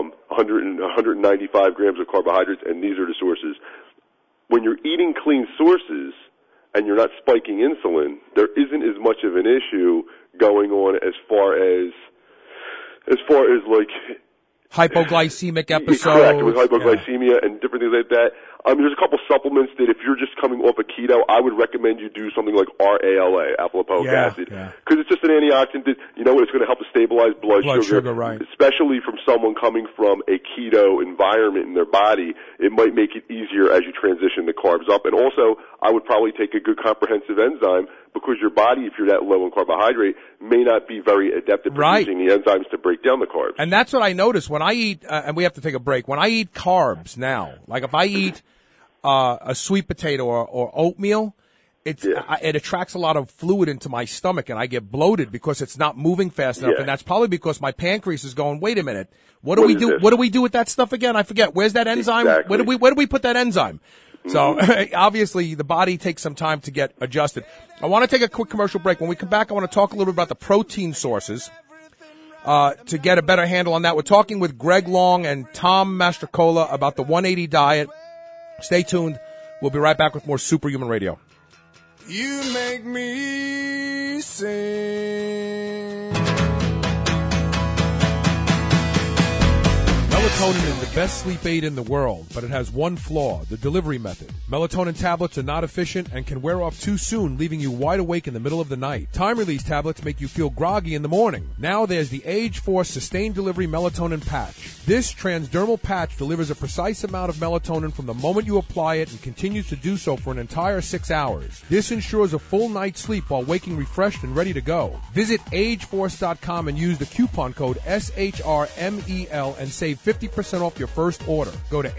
195 grams of carbohydrates, and these are the sources. When you're eating clean sources and you're not spiking insulin, there isn't as much of an issue going on as far as like hypoglycemic episodes. Correct, with hypoglycemia and different things like that. There's a couple supplements that if you're just coming off a keto, I would recommend you do something like RALA, alpha-lipoic acid, because it's just an antioxidant that, it's going to help to stabilize blood sugar, right. Especially from someone coming from a keto environment in their body. It might make it easier as you transition the carbs up. And also, I would probably take a good comprehensive enzyme because your body, if you're that low in carbohydrate, may not be very adept at producing the enzymes to break down the carbs. And that's what I notice when I eat, and we have to take a break, when I eat carbs now, like if I eat a sweet potato or oatmeal, it attracts a lot of fluid into my stomach, and I get bloated because it's not moving fast enough, and that's probably because my pancreas is going, wait a minute, what do we do? What do we do with that stuff again? I forget. Where's that enzyme? Exactly. Where do we put that enzyme? So obviously the body takes some time to get adjusted. I want to take a quick commercial break. When we come back, I want to talk a little bit about the protein sources to get a better handle on that. We're talking with Greg Long and Tom Mastrocola about the 180 diet. Stay tuned. We'll be right back with more Superhuman Radio. You make me sing. Well, it's Melatonin is the best sleep aid in the world, but it has one flaw, the delivery method. Melatonin tablets are not efficient and can wear off too soon, leaving you wide awake in the middle of the night. Time-release tablets make you feel groggy in the morning. Now there's the Age Force Sustained Delivery Melatonin Patch. This transdermal patch delivers a precise amount of melatonin from the moment you apply it and continues to do so for an entire 6 hours. This ensures a full night's sleep while waking refreshed and ready to go. Visit ageforce.com and use the coupon code SHRMEL and save 50% off your first order. Go to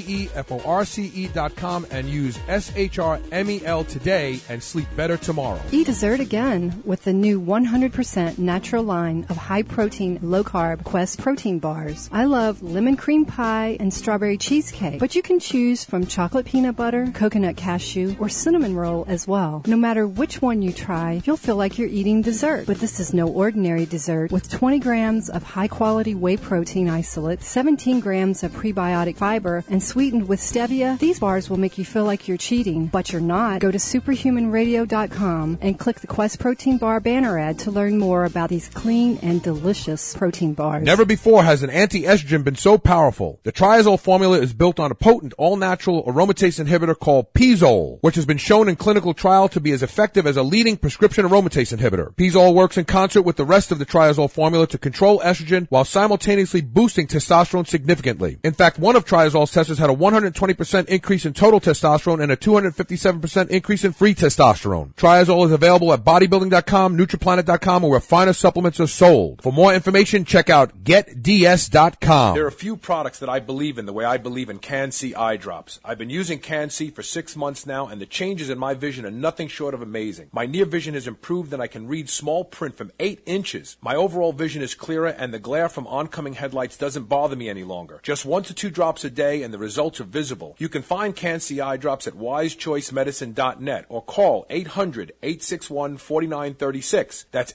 ageforce.com and use SHRMEL today and sleep better tomorrow. Eat dessert again with the new 100% natural line of high-protein, low-carb Quest protein bars. I love lemon cream pie and strawberry cheesecake, but you can choose from chocolate peanut butter, coconut cashew, or cinnamon roll as well. No matter which one you try, you'll feel like you're eating dessert. But this is no ordinary dessert. With 20 grams of high-quality whey protein isolate, 17 grams of prebiotic fiber, and sweetened with stevia, these bars will make you feel like you're cheating, but you're not. Go to superhumanradio.com and click the Quest Protein Bar banner ad to learn more about these clean and delicious protein bars. Never before has an anti-estrogen been so powerful. The Triazole formula is built on a potent, all-natural aromatase inhibitor called Pizole, which has been shown in clinical trial to be as effective as a leading prescription aromatase inhibitor. Pizole works in concert with the rest of the Triazole formula to control estrogen while simultaneously boosting testosterone significantly. In fact, one of Triazole's testers had a 120% increase in total testosterone and a 257% increase in free testosterone. Triazole is available at bodybuilding.com, nutriplanet.com, or where finer supplements are sold. For more information, check out getds.com. There are a few products that I believe in the way I believe in Can-C eye drops. I've been using Can-C for 6 months now, and the changes in my vision are nothing short of amazing. My near vision has improved, and I can read small print from 8 inches. My overall vision is clearer, and the glare from oncoming headlights doesn't bother me any longer. Just 1 to 2 drops a day, and the results are visible. You can find Can-C eye drops at wisechoicemedicine.net or call 800-861-4936. That's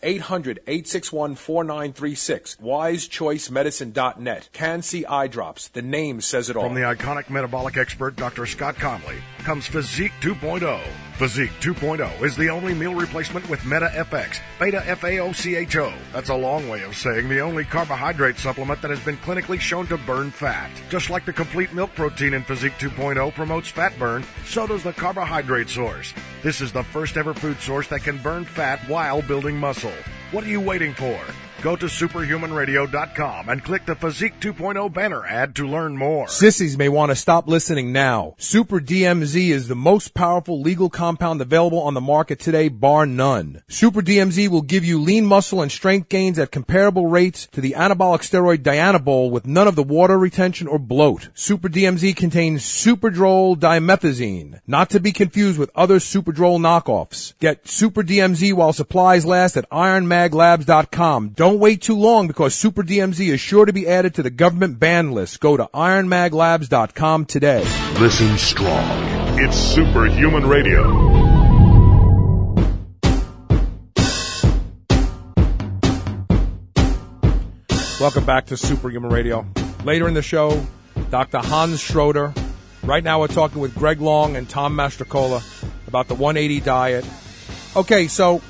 800-861-4936. wisechoicemedicine.net. Can-C eye drops. The name says it all. From the iconic metabolic expert Dr. Scott Conley comes Physique 2.0. Physique 2.0 is the only meal replacement with Meta FX, Beta FAOCHO. That's a long way of saying the only carbohydrate supplement that has been clinically shown to burn fat. Just like the complete milk protein in Physique 2.0 promotes fat burn, so does the carbohydrate source. This is the first ever food source that can burn fat while building muscle. What are you waiting for? Go to superhumanradio.com and click the Physique 2.0 banner ad to learn more. Sissies may want to stop listening now. Super DMZ is the most powerful legal compound available on the market today, bar none. Super DMZ will give you lean muscle and strength gains at comparable rates to the anabolic steroid Dianabol with none of the water retention or bloat. Super DMZ contains Superdrol dimethazine, not to be confused with other Superdrol knockoffs. Get Super DMZ while supplies last at ironmaglabs.com. Don't wait too long because Super DMZ is sure to be added to the government ban list. Go to ironmaglabs.com today. Listen strong. It's Superhuman Radio. Welcome back to Superhuman Radio. Later in the show, Dr. Hans Schroeder. Right now we're talking with Greg Long and Tom Mastrocola about the 180 diet. Okay, so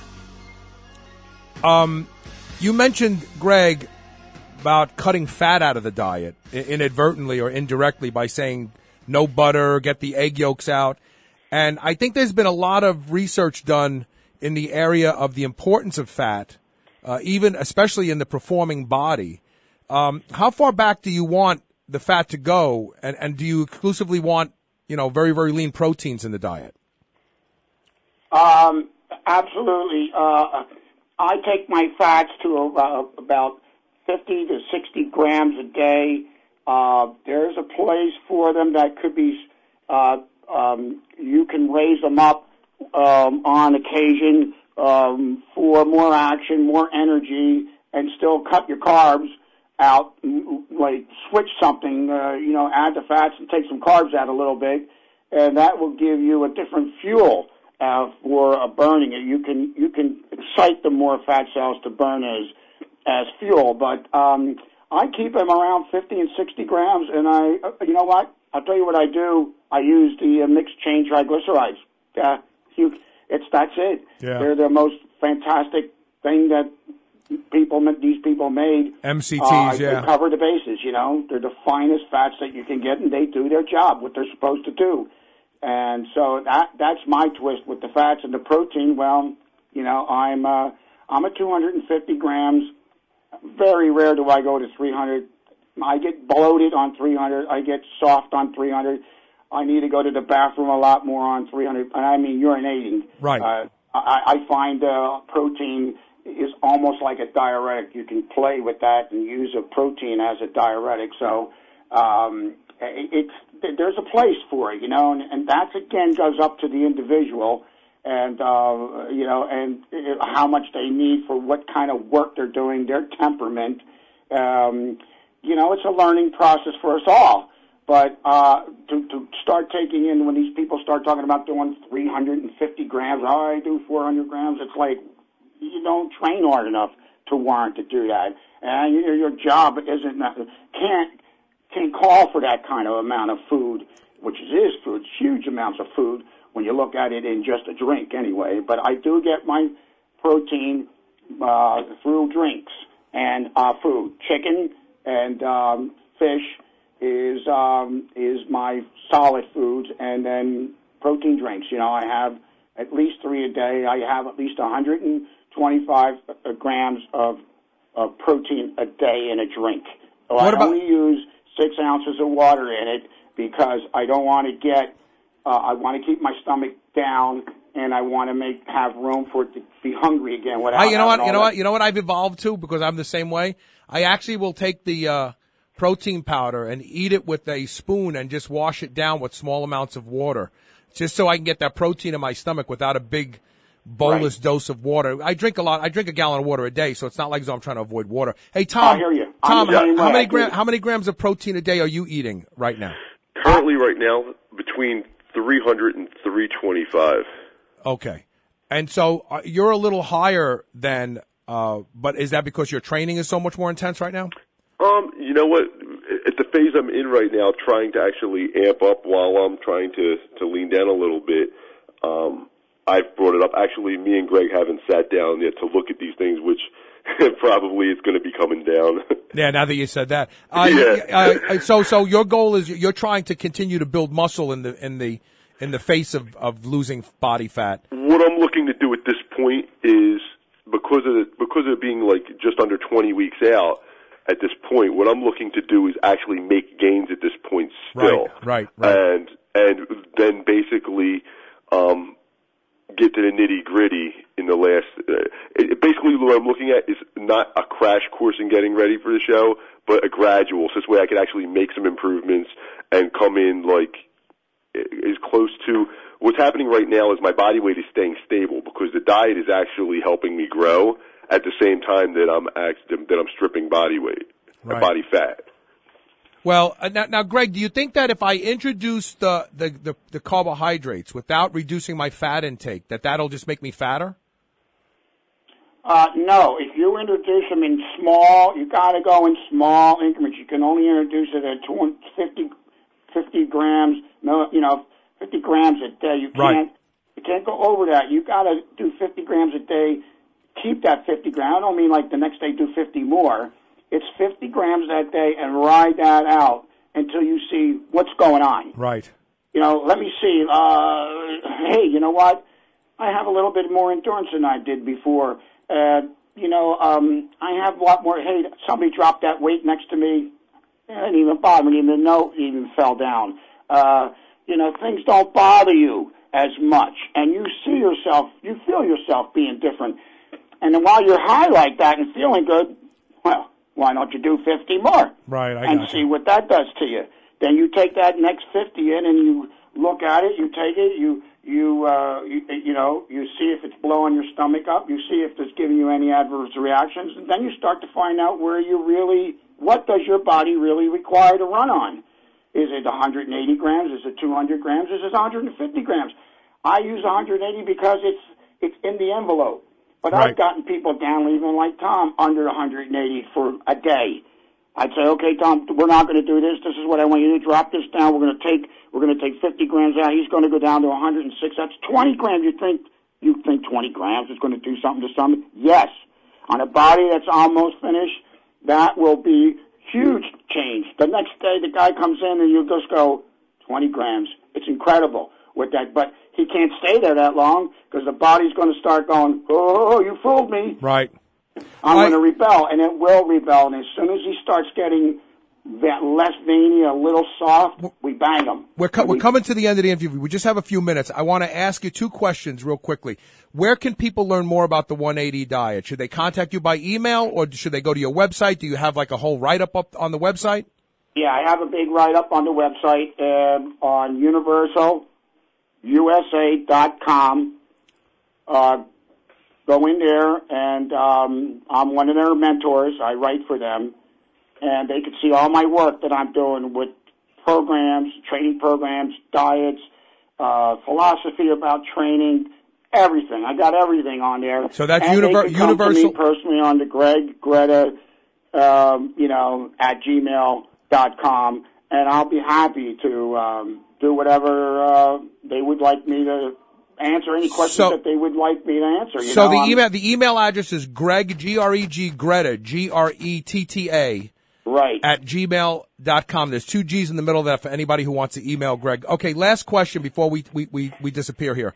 you mentioned, Greg, about cutting fat out of the diet inadvertently or indirectly by saying no butter, get the egg yolks out. And I think there's been a lot of research done in the area of the importance of fat, especially in the performing body. How far back do you want the fat to go? And do you exclusively want, very, very lean proteins in the diet? Absolutely. I take my fats to about 50 to 60 grams a day. There's a place for them that could be, you can raise them up on occasion for more action, more energy, and still cut your carbs out, like switch something, add the fats and take some carbs out a little bit, and that will give you a different fuel for burning it. You can excite the more fat cells to burn as fuel, but I keep them around 50 and 60 grams, and you know what? I'll tell you what I do. I use the mixed chain triglycerides. That's it. Yeah. They're the most fantastic thing that these people made. MCTs, yeah. They cover the bases, you know. They're the finest fats that you can get, and they do their job, what they're supposed to do. And so that's my twist with the fats and the protein. Well, you know, I'm at 250 grams. Very rare do I go to 300. I get bloated on 300. I get soft on 300. I need to go to the bathroom a lot more on 300. And I mean urinating. Right. I find protein is almost like a diuretic. You can play with that and use a protein as a diuretic. So there's a place for it, you know, and that again goes up to the individual and you know, and how much they need for what kind of work they're doing, their temperament. You know, it's a learning process for us all. But to start taking in, when these people start talking about doing 350 grams, I do 400 grams, it's like you don't train hard enough to warrant to do that. And your job can't call for that kind of amount of food, which is food, huge amounts of food when you look at it in just a drink anyway. But I do get my protein through drinks and food. Chicken and fish is my solid foods, and then protein drinks. You know, I have at least 3 a day. I have at least 125 grams of protein a day in a drink. So I only use 6 ounces of water in it because I don't want to get. I want to keep my stomach down, and I want to have room for it to be hungry again. You know what I've evolved to, because I'm the same way. I actually will take the protein powder and eat it with a spoon and just wash it down with small amounts of water, just so I can get that protein in my stomach without a big bolus dose of water. I drink a lot. I drink a gallon of water a day, so it's not like I'm trying to avoid water. Hey, Tom. I hear you. Tom, how many grams of protein a day are you eating right now? Currently, right now, between 300 and 325. Okay. And so you're a little higher than, but is that because your training is so much more intense right now? You know what? At the phase I'm in right now, trying to actually amp up while I'm trying to lean down a little bit, I've brought it up. Actually, me and Greg haven't sat down yet to look at these things, which probably is going to be coming down. Yeah, now that you said that. Yeah. So your goal is you're trying to continue to build muscle in the face of losing body fat. What I'm looking to do at this point is, because of it being like just under 20 weeks out, at this point, what I'm looking to do is actually make gains at this point still. Right. And then basically get to the nitty-gritty in the last... basically, what I'm looking at is not a crash course in getting ready for the show, but a gradual. So this way I could actually make some improvements and come in like as close to... What's happening right now is my body weight is staying stable because the diet is actually helping me grow at the same time that I'm stripping body weight, body fat. Well, now, Greg, do you think that if I introduce the carbohydrates without reducing my fat intake, that'll just make me fatter? No. If you introduce them in small, you got to go in small increments. You can only introduce it at 50 grams. No, 50 grams a day. You can't go over that. You got to do 50 grams a day. Keep that 50 grams. I don't mean like the next day do 50 more. It's 50 grams that day and ride that out until you see what's going on. Right. Let me see. Hey, you know what? I have a little bit more endurance than I did before. I have a lot more. Hey, somebody dropped that weight next to me. It didn't even bother me. Even know it even fell down. Things don't bother you as much, and you feel yourself being different. And then while you're high like that and feeling good, well, why don't you do 50 more? Right, and see what that does to you. Then you take that next 50 in and you look at it, you take it, you see if it's blowing your stomach up, you see if it's giving you any adverse reactions, and then you start to find out what does your body really require to run on? Is it 180 grams? Is it 200 grams? Is it 150 grams? I use 180 because it's in the envelope. But I've gotten people down, even like Tom, under 180 for a day. I'd say, okay, Tom, we're not going to do this. This is what I want you to drop this down. We're going to take 50 grams out. He's going to go down to 106. That's 20 grams. You think 20 grams is going to do something to something? Yes. On a body that's almost finished, that will be huge change. The next day, the guy comes in and you just go 20 grams. It's incredible with that, but he can't stay there that long because the body's going to start going, oh, you fooled me. Right. I'm going to rebel, and it will rebel. And as soon as he starts getting that less veiny, a little soft, we bang him. We're coming to the end of the interview. We just have a few minutes. I want to ask you 2 questions real quickly. Where can people learn more about the 180 diet? Should they contact you by email, or should they go to your website? Do you have like a whole write-up up on the website? Yeah, I have a big write-up on the website on universalusa.com. Go in there, and I'm one of their mentors. I write for them. And they can see all my work that I'm doing with programs, training programs, diets, philosophy about training, everything. I got everything on there. So that's and universal. They can come to me personally on the Greta, at gmail.com, and I'll be happy to do whatever they would like me to answer, any questions that they would like me to answer. The email address is Greg, G-R-E-G, Greta, G-R-E-T-T-A. Right. At gmail.com. There's 2 G's in the middle of that for anybody who wants to email Greg. Okay, last question before we disappear here.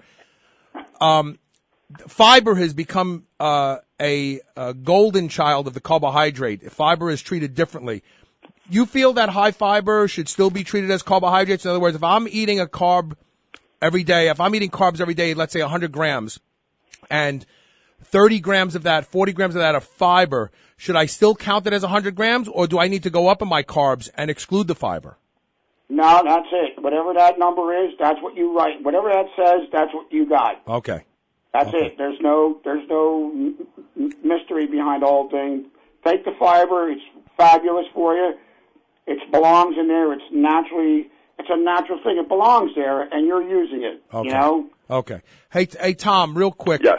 Fiber has become a golden child of the carbohydrate. Fiber is treated differently. You feel that high fiber should still be treated as carbohydrates? In other words, if I'm eating a carb every day, let's say 100 grams, and 30 grams of that, 40 grams of that are fiber, should I still count it as 100 grams, or do I need to go up in my carbs and exclude the fiber? No, that's it. Whatever that number is, that's what you write. Whatever that says, that's what you got. Okay. That's it. There's no mystery behind the whole thing. Take the fiber. It's fabulous for you. It belongs in there. It's a natural thing. It belongs there, and you're using it. Okay. You know? Okay. Hey, Tom, real quick. Yes.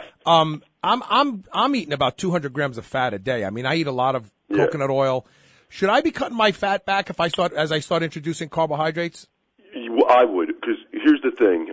I'm eating about 200 grams of fat a day. I mean, I eat a lot of coconut oil. Should I be cutting my fat back as I start introducing carbohydrates? I would, because here's the thing.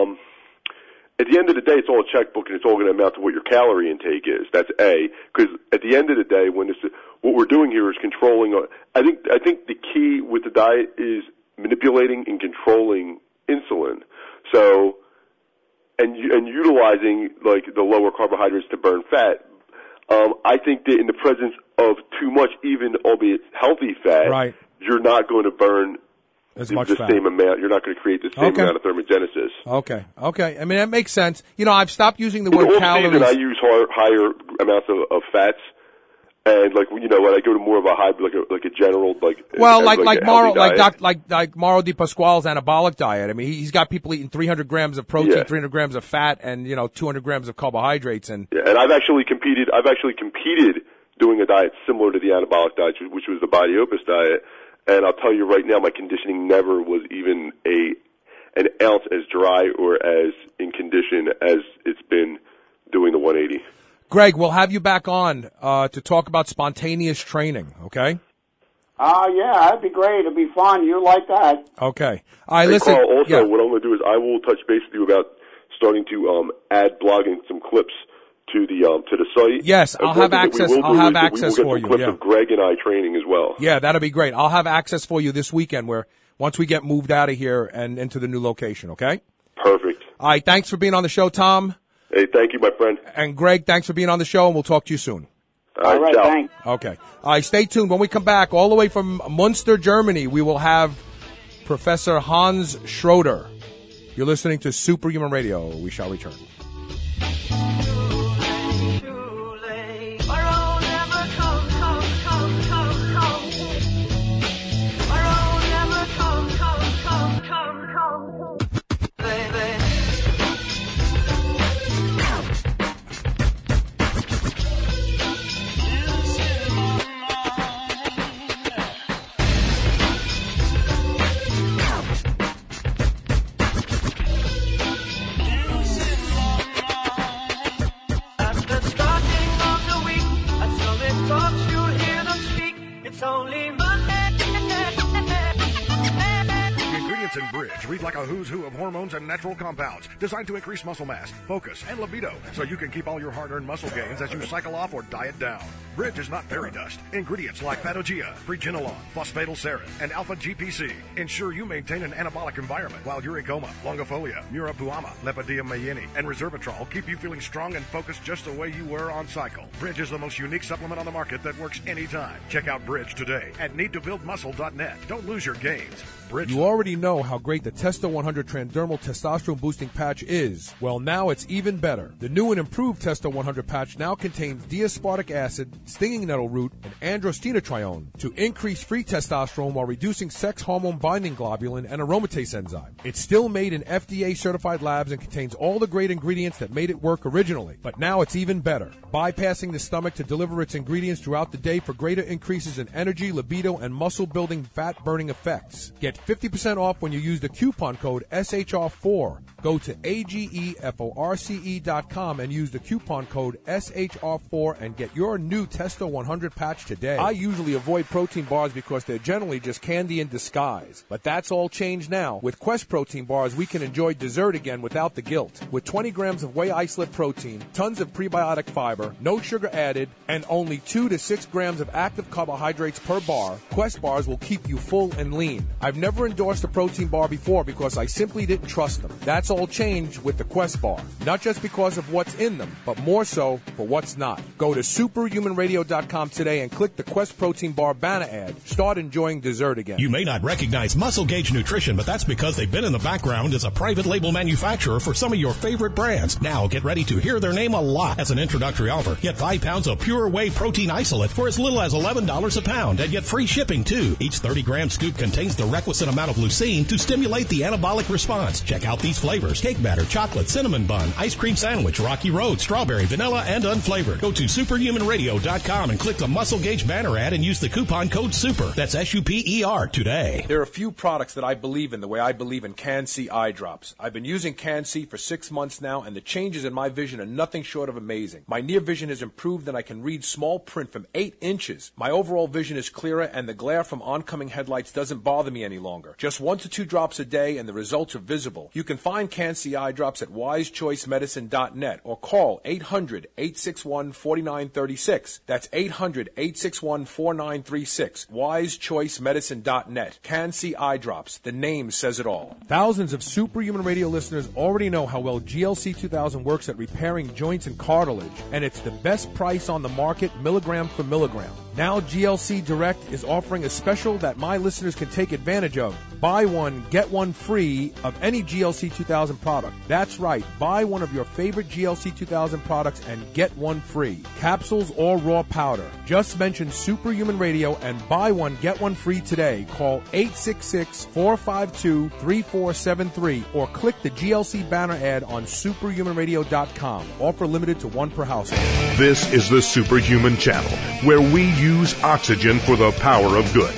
At the end of the day, it's all a checkbook, and it's all going to amount to what your calorie intake is. That's A. Because at the end of the day, what we're doing here is controlling. I think the key with the diet is manipulating and controlling insulin. So, and utilizing like the lower carbohydrates to burn fat. I think that in the presence of too much, even albeit healthy fat, right, you're not going to burn the fat. Same amount. You're not going to create the same amount of thermogenesis. Okay. I mean, that makes sense. You know, I've stopped using the word calories. I use higher amounts of fats. And like when I go to more of a high, like a general, like Mauro Di Pasquale's anabolic diet. I mean, he's got people eating 300 grams of protein, 300 grams of fat, and 200 grams of carbohydrates. And I've actually competed doing a diet similar to the anabolic diet, which was the Body Opus diet. And I'll tell you right now, my conditioning never was even an ounce as dry or as in condition as it's been doing the 180. Greg, we'll have you back on to talk about spontaneous training, okay? Yeah, that'd be great. It'd be fun. You like that. Okay. All right, listen. Carl, also, what I'm going to do is I will touch base with you about starting to add blogging some clips to the site. Yes, I'll have access. I'll have access for you. Clips of Greg and I training as well. Yeah, that'll be great. I'll have access for you this weekend once we get moved out of here and into the new location, okay? Perfect. All right, thanks for being on the show, Tom. Hey, thank you, my friend. And Greg, thanks for being on the show, and we'll talk to you soon. All right, thanks. Okay. All right, stay tuned. When we come back, all the way from Munster, Germany, we will have Professor Hans Schroeder. You're listening to Superhuman Radio. We shall return. read like a who's who of hormones and natural compounds, designed to increase muscle mass, focus, and libido, so you can keep all your hard-earned muscle gains as you cycle off or diet down. Bridge is not fairy dust. Ingredients like patogia, pregenolone, phosphatidylserine, and alpha-GPC ensure you maintain an anabolic environment, while uricoma, longifolia, murapuama, lepidopteran, and resveratrol keep you feeling strong and focused just the way you were on cycle. Bridge is the most unique supplement on the market that works anytime. Check out Bridge today at needtobuildmuscle.net. Don't lose your gains. Bridge. You already know how great the Testo 100 Transdermal Testosterone Boosting Patch is. Well, now it's even better. The new and improved Testo 100 patch now contains D-aspartic acid, stinging nettle root, and androstenedione to increase free testosterone while reducing sex hormone binding globulin and aromatase enzyme. It's still made in FDA-certified labs and contains all the great ingredients that made it work originally. But now it's even better, bypassing the stomach to deliver its ingredients throughout the day for greater increases in energy, libido, and muscle-building, fat-burning effects. Get 50% off when you use the coupon code SHR4. Go to AGEFORCE.com and use the coupon code SHR4 and get your new Testo 100 patch today. I usually avoid protein bars because they're generally just candy in disguise. But that's all changed now. With Quest protein bars, we can enjoy dessert again without the guilt. With 20 grams of whey isolate protein, tons of prebiotic fiber, no sugar added, and only 2 to 6 grams of active carbohydrates per bar, Quest bars will keep you full and lean. I've never endorsed a protein bar before because I simply didn't trust them. That's all changed with the Quest bar. Not just because of what's in them, but more so for what's not. Go to superhumanradio.com today and click the Quest protein bar banner ad. Start enjoying dessert again. You may not recognize Muscle Gauge Nutrition, but that's because they've been in the background as a private label manufacturer for some of your favorite brands. Now get ready to hear their name a lot. As an introductory offer, get 5 pounds of pure whey protein isolate for as little as $11 a pound and get free shipping too. Each 30-gram scoop contains the requisite amount of leucine to stimulate the anabolic response. Check out these flavors: cake batter, chocolate, cinnamon bun, ice cream sandwich, Rocky Road, strawberry, vanilla, and unflavored. Go to superhumanradio.com and click the Muscle Gauge banner ad and use the coupon code SUPER. That's SUPER today. There are a few products that I believe in the way I believe in Can-C eye drops. I've been using Can-C for 6 months now, and the changes in my vision are nothing short of amazing. My near vision has improved, and I can read small print from 8 inches. My overall vision is clearer, and the glare from oncoming headlights doesn't bother me any longer. Just 1 to 2 drops a day, and the results are visible. You can find Can-C eye drops at wisechoicemedicine.net or call 800-861-4936. That's 800-861-4936. wisechoicemedicine.net. Can-C eye drops. The name says it all. Thousands of Superhuman Radio listeners already know how well GLC 2000 works at repairing joints and cartilage, and it's the best price on the market, milligram for milligram. Now GLC Direct is offering a special that my listeners can take advantage of. Buy one, get one free of any GLC 2000 product. That's right. Buy one of your favorite GLC 2000 products and get one free. Capsules or raw powder. Just mention Superhuman Radio and buy one, get one free today. Call 866-452-3473 or click the GLC banner ad on superhumanradio.com. Offer limited to 1 per household. This is the Superhuman Channel, where we use oxygen for the power of good.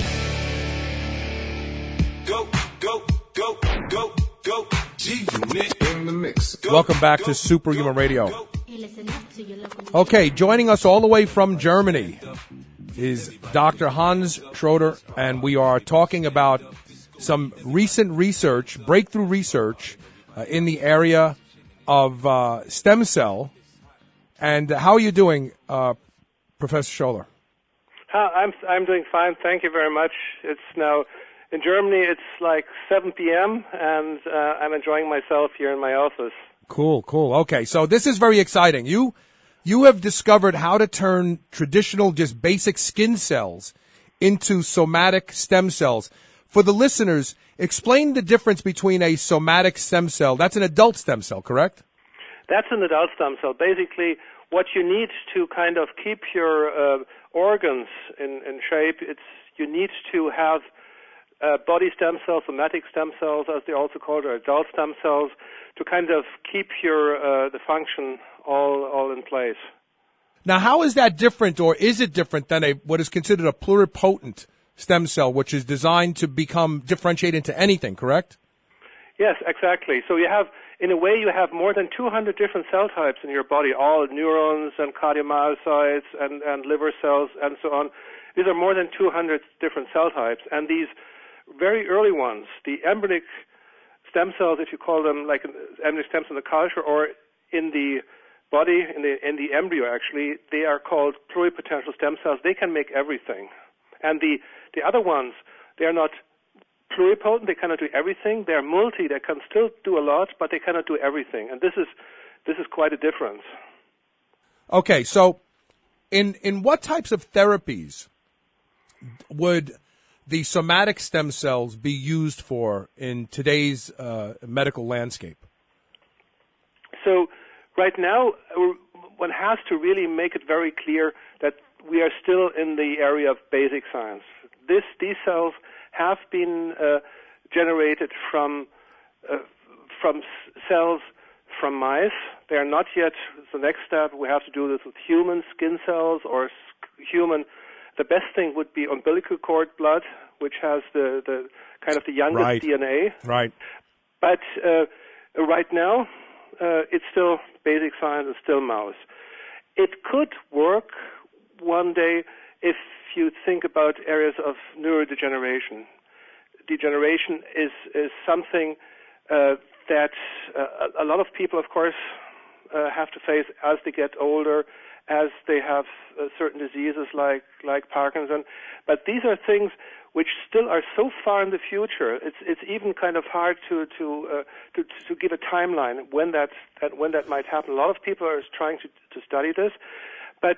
Go, go, go, go, go. G-Unit in the mix. Go, welcome back to Superhuman Radio. Okay, joining us all the way from Germany is Dr. Hans Schroeder, and we are talking about some recent research, breakthrough research in the area of stem cell. And how are you doing, Professor Scholler? I'm doing fine. Thank you very much. It's now in Germany. It's like 7 p.m. and I'm enjoying myself here in my office. Cool. Okay, so this is very exciting. You have discovered how to turn traditional, just basic skin cells into somatic stem cells. For the listeners, explain the difference between a somatic stem cell. That's an adult stem cell, correct? That's an adult stem cell. Basically, what you need to kind of keep your organs in shape, you need to have body stem cells, somatic stem cells, as they're also called, or adult stem cells, to kind of keep your the function all in place. Now, how is that different, or is it different than what is considered a pluripotent stem cell, which is designed to become differentiated into anything, correct? Yes, exactly. So in a way, you have more than 200 different cell types in your body, all neurons and cardiomyocytes and liver cells and so on. These are more than 200 different cell types. And these very early ones, the embryonic stem cells, if you call them like embryonic stem cells in the culture or in the body, in the embryo actually, they are called pluripotential stem cells. They can make everything. And the other ones, they are not pluripotent, they cannot do everything. They are multi, they can still do a lot, but they cannot do everything. And this is quite a difference. Okay, so in what types of therapies would the somatic stem cells be used for in today's medical landscape? So right now, one has to really make it very clear that we are still in the area of basic science. These cells have been generated from cells from mice. They are not yet the next step. We have to do this with human skin cells or human. The best thing would be umbilical cord blood, which has the kind of the youngest DNA. Right. But right now, it's still basic science and still mouse. It could work one day if you think about areas of neurodegeneration. Degeneration is something that a lot of people, of course, have to face as they get older, as they have certain diseases like Parkinson. But these are things which still are so far in the future. It's even kind of hard to give a timeline when that might happen. A lot of people are trying to study this, but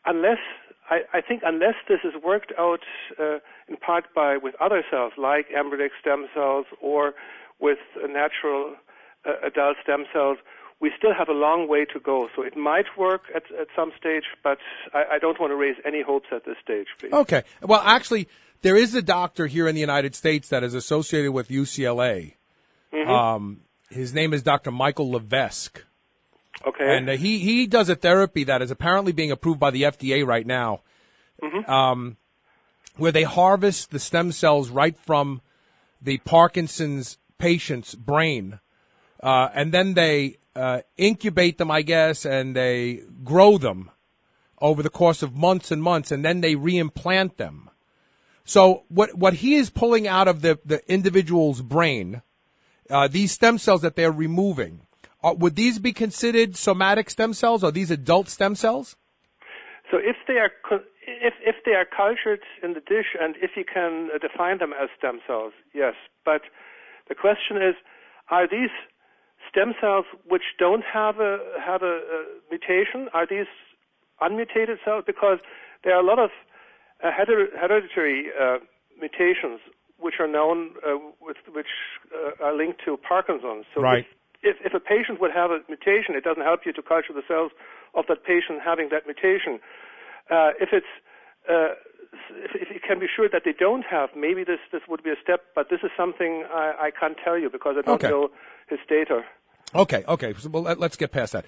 I think unless this is worked out in part with other cells like embryonic stem cells or with natural adult stem cells, we still have a long way to go. So it might work at some stage, but I don't want to raise any hopes at this stage, please. Okay. Well, actually, there is a doctor here in the United States that is associated with UCLA. Mm-hmm. His name is Dr. Michael Levesque. Okay. And he does a therapy that is apparently being approved by the FDA right now, mm-hmm. Where they harvest the stem cells right from the Parkinson's patient's brain, and then they incubate them, I guess, and they grow them over the course of months and months, and then they reimplant them. So what he is pulling out of the individual's brain, these stem cells that they're removing, would these be considered somatic stem cells? Or these adult stem cells? So if they are cultured in the dish, and if you can define them as stem cells, yes. But the question is, are these stem cells which don't have a mutation? Are these unmutated cells? Because there are a lot of hereditary mutations which are known, which are linked to Parkinson's. So right. If a patient would have a mutation, it doesn't help you to culture the cells of that patient having that mutation. If you can be sure that they don't have, maybe this would be a step, but this is something I can't tell you because I don't know his data. Okay. So, well, let's get past that.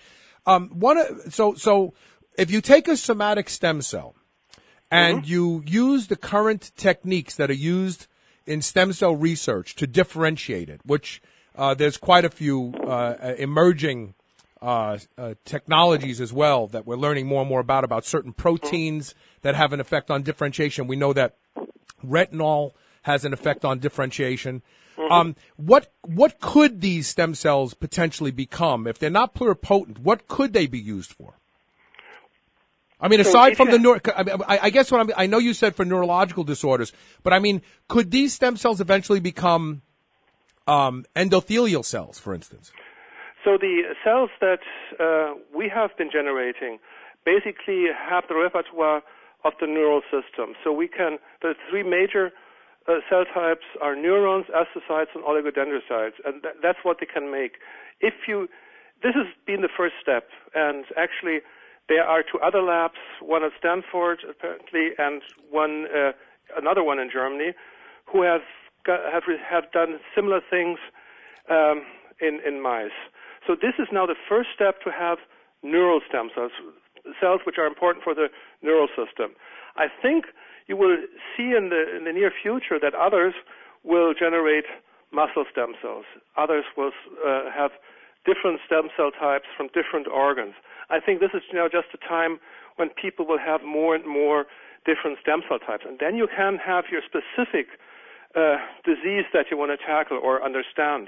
So if you take a somatic stem cell and mm-hmm. you use the current techniques that are used in stem cell research to differentiate it, which there's quite a few emerging technologies as well that we're learning more and more about certain proteins that have an effect on differentiation. We know that retinol has an effect on differentiation. Mm-hmm. What could these stem cells potentially become if they're not pluripotent? What could they be used for? I mean, aside from I guess I know you said for neurological disorders, but I mean, could these stem cells eventually become endothelial cells, for instance? So the cells that we have been generating basically have the repertoire of the neural system. So the three major cell types are neurons, astrocytes, and oligodendrocytes, and that's what they can make. This has been the first step, and actually there are two other labs, one at Stanford apparently, and another one in Germany, who have done similar things in mice. So this is now the first step to have neural stem cells which are important for the neural system. I think you will see in the near future that others will generate muscle stem cells. Others will have different stem cell types from different organs. I think this is just a time when people will have more and more different stem cell types. And then you can have your specific disease that you want to tackle or understand.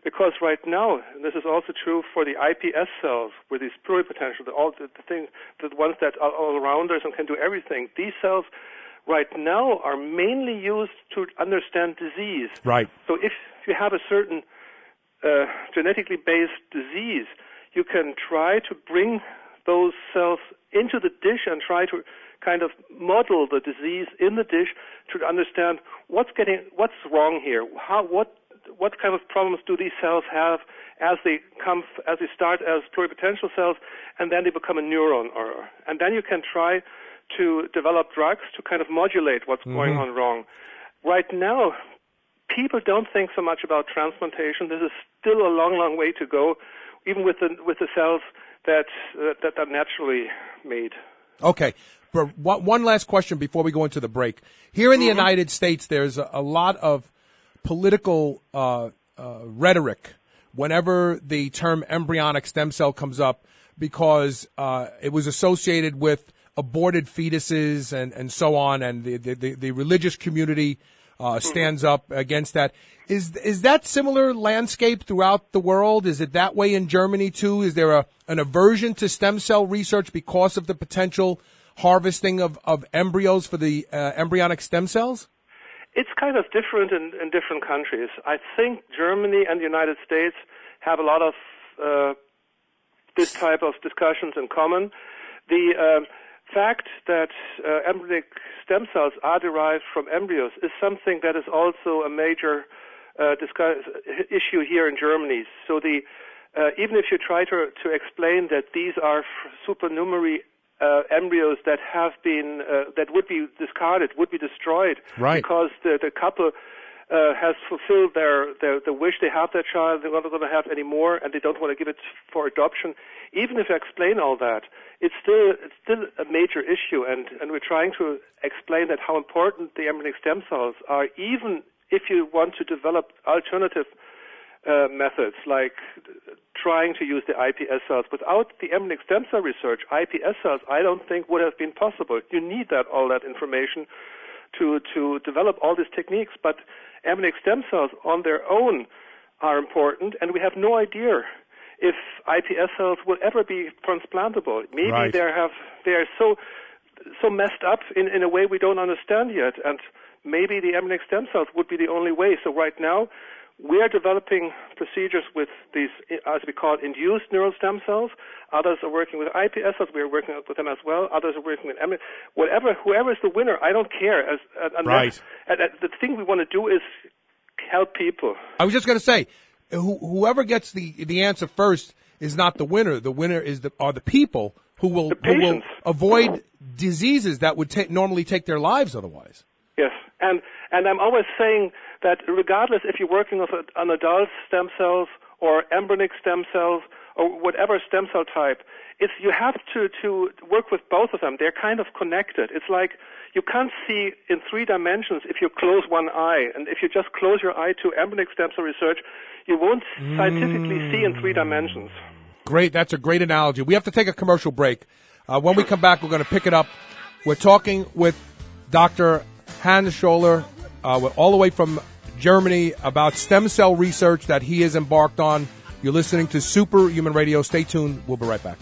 Because right now, and this is also true for the iPS cells, with these pluripotential, the ones that are all-rounders and can do everything. These cells right now are mainly used to understand disease. Right. So if you have a certain genetically based disease, you can try to bring those cells into the dish and try to kind of model the disease in the dish to understand what's wrong here. What kind of problems do these cells have as they start as pluripotential cells, and then they become a neuron, and then you can try to develop drugs to kind of modulate what's going on wrong. Right now, people don't think so much about transplantation. This is still a long, long way to go, even with the cells that are naturally made. Okay. But one last question before we go into the break. Here in the United States, there's a lot of political rhetoric whenever the term embryonic stem cell comes up, because it was associated with aborted fetuses and so on, and the religious community stands up against that. Is that similar landscape throughout the world? Is it that way in Germany too? Is there an aversion to stem cell research because of the potential harvesting of embryos for the embryonic stem cells? It's kind of different in different countries. I think Germany and the United States have a lot of this type of discussions in common. The fact that embryonic stem cells are derived from embryos is something that is also a major issue here in Germany. So even if you try to explain that these are supernumerary embryos that have been that would be discarded, would be destroyed, right, because the couple has fulfilled the wish, they have their child, they're not going to have any more, and they don't want to give it for adoption. Even if you explain all that, it's still a major issue, and we're trying to explain that how important the embryonic stem cells are, even if you want to develop alternative methods like trying to use the iPS cells. Without the embryonic stem cell research, iPS cells, I don't think would have been possible. You need all that information to develop all these techniques, but embryonic stem cells on their own are important, and we have no idea if iPS cells will ever be transplantable. Maybe right, they are so messed up in a way we don't understand yet, and maybe the embryonic stem cells would be the only way. So right now, we are developing procedures with these, as we call it, induced neural stem cells. Others are working with iPS cells. We are working with them as well. Others are working with whoever is the winner, I don't care. Right. The thing we want to do is help people. I was just going to say, whoever gets the answer first is not the winner. The winner are the people who will avoid diseases that would normally take their lives otherwise. Yes, and I'm always saying that regardless if you're working on adult stem cells or embryonic stem cells or whatever stem cell type, you have to work with both of them. They're kind of connected. It's like you can't see in 3 dimensions if you close one eye, and if you just close your eye to embryonic stem cell research, you won't scientifically see in 3 dimensions. Great, that's a great analogy. We have to take a commercial break. When we come back, we're going to pick it up. We're talking with Dr. Hans Scholler, all the way from Germany, about stem cell research that he has embarked on. You're listening to Superhuman Radio. Stay tuned. We'll be right back.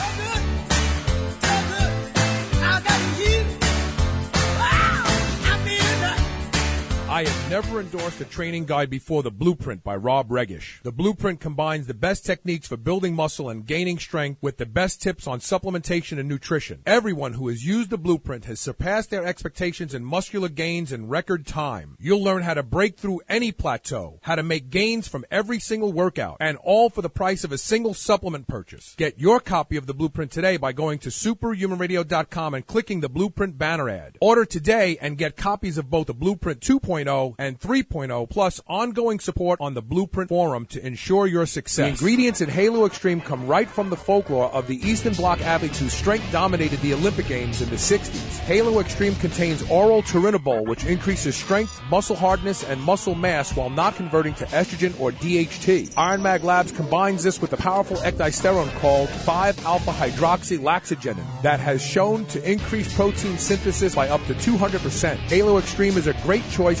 I have never endorsed a training guide before The Blueprint by Rob Regish. The Blueprint combines the best techniques for building muscle and gaining strength with the best tips on supplementation and nutrition. Everyone who has used The Blueprint has surpassed their expectations in muscular gains in record time. You'll learn how to break through any plateau, how to make gains from every single workout, and all for the price of a single supplement purchase. Get your copy of The Blueprint today by going to superhumanradio.com and clicking the Blueprint banner ad. Order today and get copies of both The Blueprint 2.0 and 3.0, plus ongoing support on the Blueprint Forum to ensure your success. The ingredients in Halo Extreme come right from the folklore of the Eastern Bloc athletes whose strength dominated the Olympic Games in the 60s. Halo Extreme contains oral turinabol, which increases strength, muscle hardness, and muscle mass while not converting to estrogen or DHT. Iron Mag Labs combines this with a powerful ecdysterone called 5-alpha-hydroxylaxogenin that has shown to increase protein synthesis by up to 200%. Halo Extreme is a great choice for beginners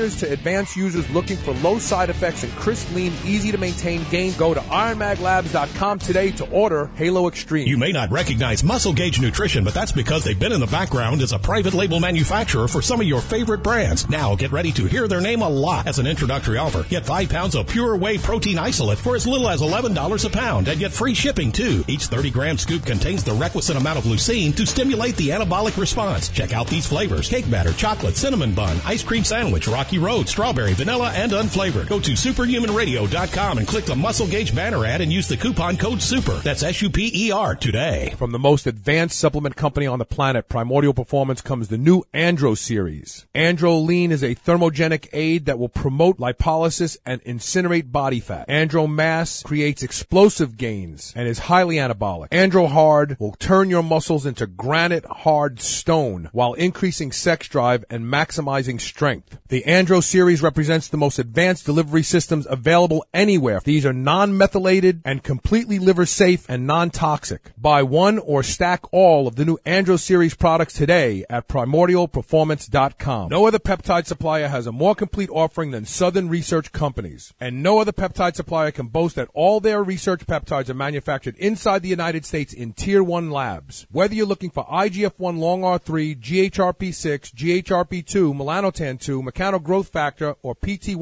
beginners to advanced users looking for low side effects and crisp, lean, easy to maintain gain. Go to IronMagLabs.com today to order Halo Extreme. You may not recognize Muscle Gauge Nutrition, but that's because they've been in the background as a private label manufacturer for some of your favorite brands. Now get ready to hear their name a lot. As an introductory offer, get 5 pounds of pure whey protein isolate for as little as $11 a pound and get free shipping too. Each 30-gram scoop contains the requisite amount of leucine to stimulate the anabolic response. Check out these flavors: cake batter, chocolate, cinnamon bun, ice cream sandwich, Rocky Road, strawberry, vanilla, and unflavored. Go to superhumanradio.com and click the Muscle Gauge banner ad and use the coupon code SUPER. That's SUPER today. From the most advanced supplement company on the planet, Primordial Performance, comes the new Andro series. Andro Lean is a thermogenic aid that will promote lipolysis and incinerate body fat. Andro Mass creates explosive gains and is highly anabolic. Andro Hard will turn your muscles into granite hard stone while increasing sex drive and maximizing strength. The Andro series represents the most advanced delivery systems available anywhere. These are non-methylated and completely liver safe and non-toxic. Buy one or stack all of the new Andro series products today at primordialperformance.com. No other peptide supplier has a more complete offering than Southern Research Companies, and no other peptide supplier can boast that all their research peptides are manufactured inside the United States in Tier 1 labs. Whether you're looking for IGF-1 Long R3, GHRP6, GHRP2, melanotan-2, mechano growth factor, or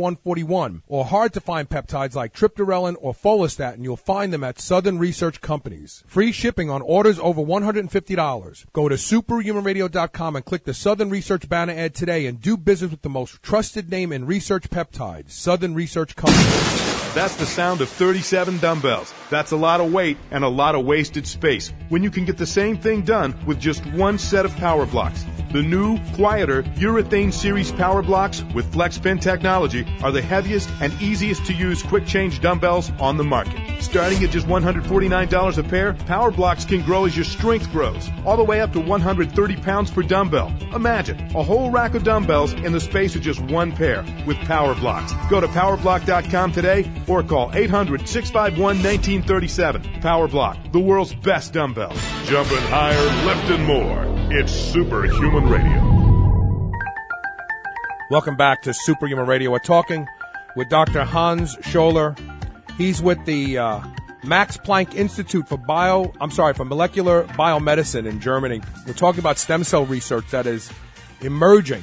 PT141, or hard to find peptides like triptorelin or follistatin, you'll find them at Southern Research Companies. Free shipping on orders over $150. Go to superhumanradio.com and click the Southern Research banner ad today and do business with the most trusted name in research peptides, Southern Research Companies. That's the sound of 37 dumbbells. That's a lot of weight and a lot of wasted space when you can get the same thing done with just one set of power blocks. The new, quieter urethane series power blocks with FlexPin technology are the heaviest and easiest to use quick change dumbbells on the market. Starting at just $149 a pair, power blocks can grow as your strength grows, all the way up to 130 pounds per dumbbell. Imagine a whole rack of dumbbells in the space of just one pair with power blocks. Go to powerblock.com today or call 800-651-1937. Power Block, the world's best dumbbells. Jumping higher, lifting more. It's Superhuman Radio. Welcome back to Superhuman Radio. We're talking with Dr. Hans Scholler. He's with the Max Planck Institute for Molecular Biomedicine in Germany. We're talking about stem cell research that is emerging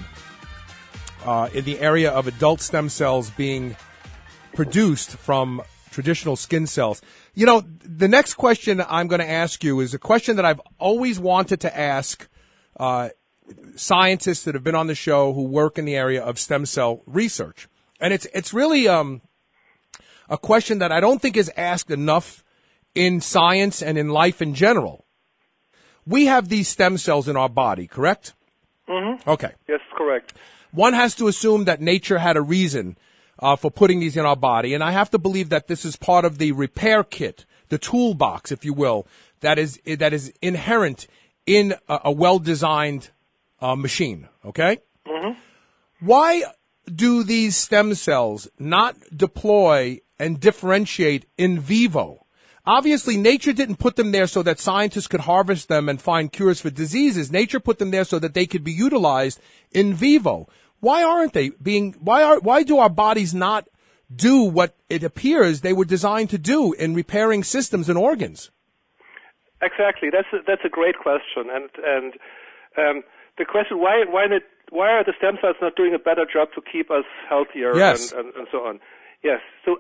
in the area of adult stem cells being produced from traditional skin cells. You know, the next question I'm going to ask you is a question that I've always wanted to ask scientists that have been on the show who work in the area of stem cell research. And it's really a question that I don't think is asked enough in science and in life in general. We have these stem cells in our body, correct? Mm-hmm. Okay. Yes, correct. One has to assume that nature had a reason for putting these in our body, and I have to believe that this is part of the repair kit, the toolbox, if you will, that is inherent in a well-designed machine, okay? Mm-hmm. Why do these stem cells not deploy and differentiate in vivo? Obviously, nature didn't put them there so that scientists could harvest them and find cures for diseases. Nature put them there so that they could be utilized in vivo. Why aren't they why do our bodies not do what it appears they were designed to do in repairing systems and organs? Exactly. That's a great question. And the question, why are the stem cells not doing a better job to keep us healthier? Yes. and so on? Yes. So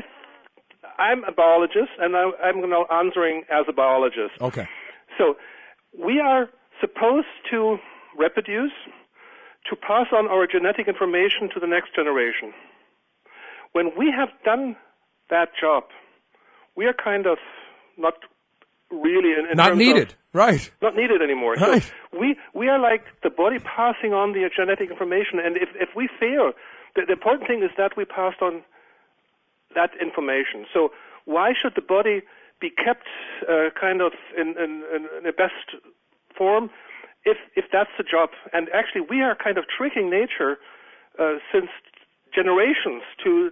I'm a biologist, and I'm now answering as a biologist. Okay. So we are supposed to reproduce, to pass on our genetic information to the next generation. When we have done that job, we are kind of not really in not terms needed, of, right? Not needed anymore. Right. So we are like the body passing on the genetic information, and if we fail, the important thing is that we passed on that information. So why should the body be kept kind of in the best form if that's the job? And actually, we are kind of tricking nature since generations to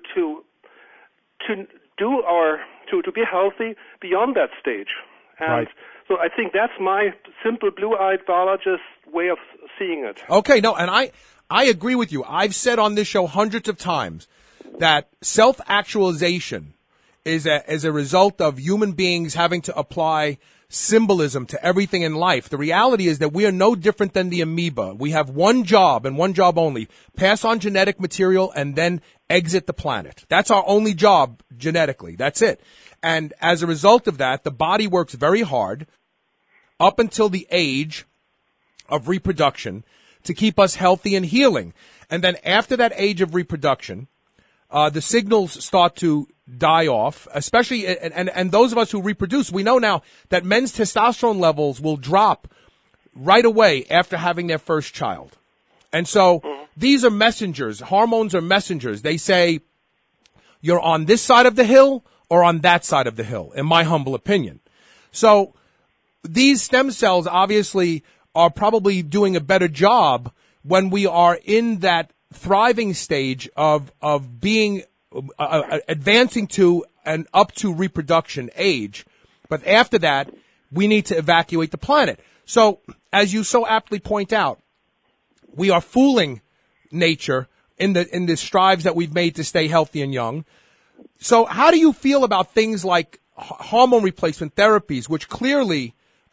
be healthy beyond that stage. And right. So I think that's my simple blue-eyed biologist way of seeing it. Okay, no, and I agree with you. I've said on this show hundreds of times that self-actualization is a result of human beings having to apply symbolism to everything in life. The reality is that we are no different than the amoeba. We have one job and one job only: pass on genetic material and then exit the planet. That's our only job genetically. That's it. And as a result of that, the body works very hard up until the age of reproduction to keep us healthy and healing. And then after that age of reproduction, the signals start to die off, especially, and those of us who reproduce, we know now that men's testosterone levels will drop right away after having their first child. And so these are messengers. Hormones are messengers. They say you're on this side of the hill or on that side of the hill, in my humble opinion. So these stem cells obviously are probably doing a better job when we are in that thriving stage of being advancing to and up to reproduction age. But after that, we need to evacuate the planet. So, as you so aptly point out, we are fooling nature in the strives that we've made to stay healthy and young. So, how do you feel about things like hormone replacement therapies, which clearly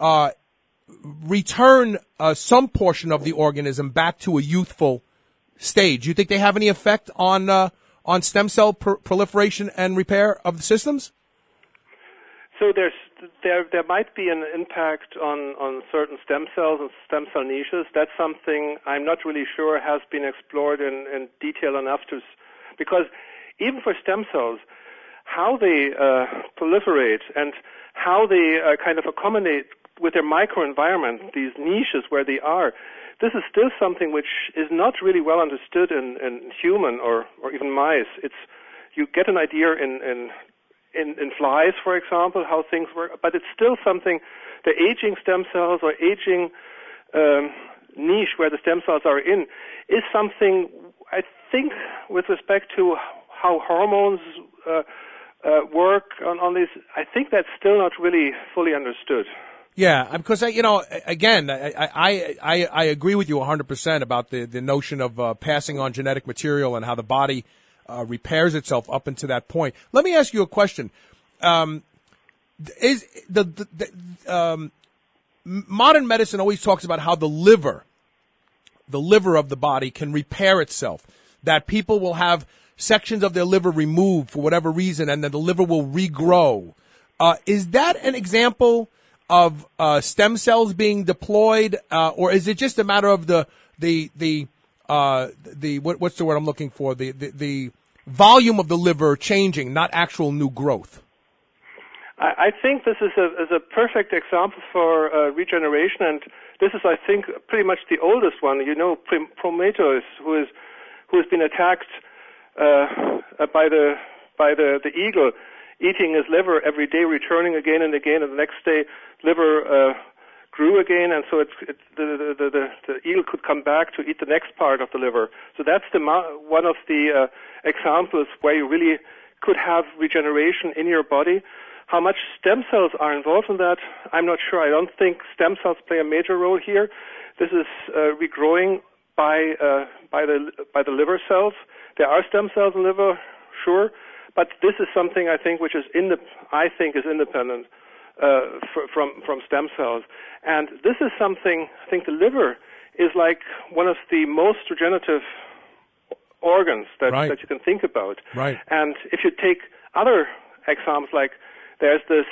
return some portion of the organism back to a youthful stage? Do you think they have any effect on stem cell proliferation and repair of the systems? So there might be an impact on certain stem cells and stem cell niches. That's something I'm not really sure has been explored in detail enough because even for stem cells, how they proliferate and how they kind of accommodate with their microenvironment, these niches where they are, this is still something which is not really well understood in human or even mice. You get an idea in flies, for example, how things work, but it's still something. The aging stem cells or aging niche where the stem cells are in is something, I think, with respect to how hormones work on this. I think that's still not really fully understood. Yeah, because again, I agree with you 100% about the notion of passing on genetic material and how the body repairs itself up until that point. Let me ask you a question: is modern medicine always talks about how the liver of the body can repair itself? That people will have sections of their liver removed for whatever reason, and then the liver will regrow. Is that an example of stem cells being deployed, or is it just a matter of the what's the word I'm looking for? The volume of the liver changing, not actual new growth? I think this is a perfect example for regeneration, and this is, I think, pretty much the oldest one. You know, Prometheus, who has been attacked by the eagle, eating his liver every day, returning again and again, and the next day liver grew again, and so the eagle could come back to eat the next part of the liver. So that's one of the examples where you really could have regeneration in your body. How much stem cells are involved in that, I'm not sure. I don't think stem cells play a major role here. This is regrowing by the liver cells. There are stem cells in the liver, sure, but this is something I think which is independent from stem cells. And this is something, I think the liver is like one of the most regenerative organs that you can think about. Right. And if you take other examples, like there's this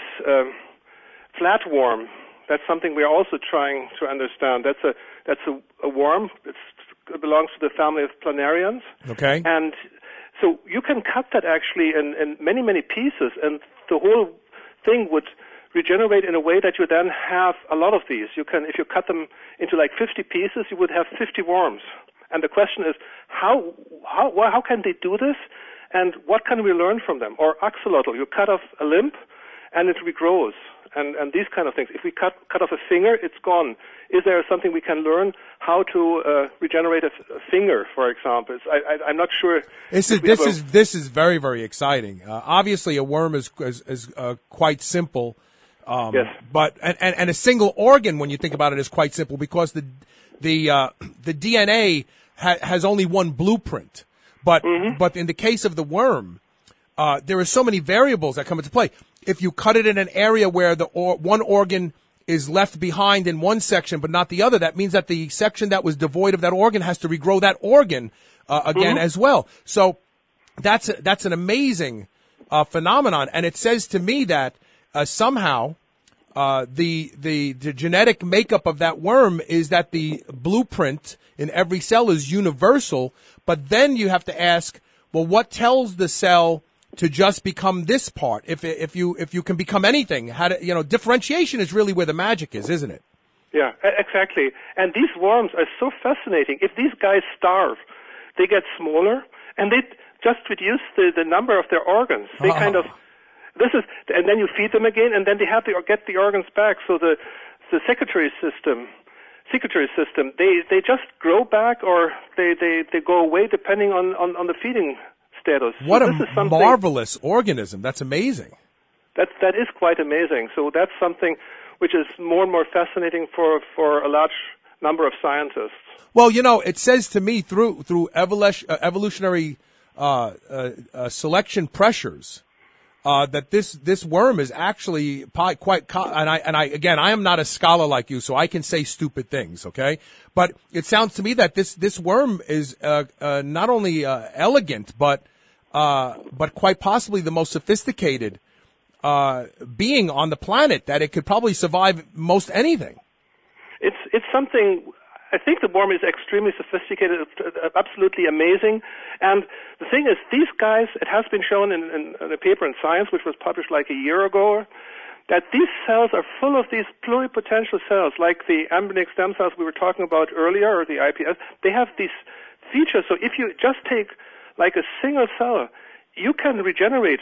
flatworm, that's something we're also trying to understand. That's a worm. It belongs to the family of planarians. Okay. And so you can cut that actually in many, many pieces, and the whole thing would regenerate in a way that you then have a lot of these. You can, if you cut them into like 50 pieces, you would have 50 worms. And the question is, how can they do this, and what can we learn from them? Or axolotl, you cut off a limb, and it regrows, and these kind of things. If we cut off a finger, it's gone. Is there something we can learn how to regenerate a finger, for example? I'm not sure. This is very, very exciting. Obviously, a worm is quite simple. Yes. But and a single organ, when you think about it, is quite simple because the DNA has only one blueprint. But in the case of the worm, there are so many variables that come into play. If you cut it in an area where one organ is left behind in one section but not the other, that means that the section that was devoid of that organ has to regrow that organ again as well. So that's an amazing phenomenon, and it says to me that somehow the genetic makeup of that worm is that the blueprint in every cell is universal, but then you have to ask, well, what tells the cell to just become this part? If you can become anything, differentiation is really where the magic is, isn't it? Yeah, exactly. And these worms are so fascinating. If these guys starve, they get smaller, and they just reduce the number of their organs. They and then you feed them again, and then they have to get the organs back. So the secretory system, they just grow back, or they go away depending on the feeding status. What a marvelous organism. That's amazing. That is quite amazing. So that's something which is more and more fascinating for a large number of scientists. Well, it says to me through evolutionary selection pressures that this worm is actually quite and I am not a scholar like you, so I can say stupid things, okay? But it sounds to me that this worm is not only elegant but quite possibly the most sophisticated being on the planet, that it could probably survive most anything. It's something. I think the worm is extremely sophisticated, absolutely amazing. And the thing is, these guys, it has been shown in a paper in Science, which was published like a year ago, that these cells are full of these pluripotential cells, like the embryonic stem cells we were talking about earlier, or the iPS. They have these features. So if you just take like a single cell, you can regenerate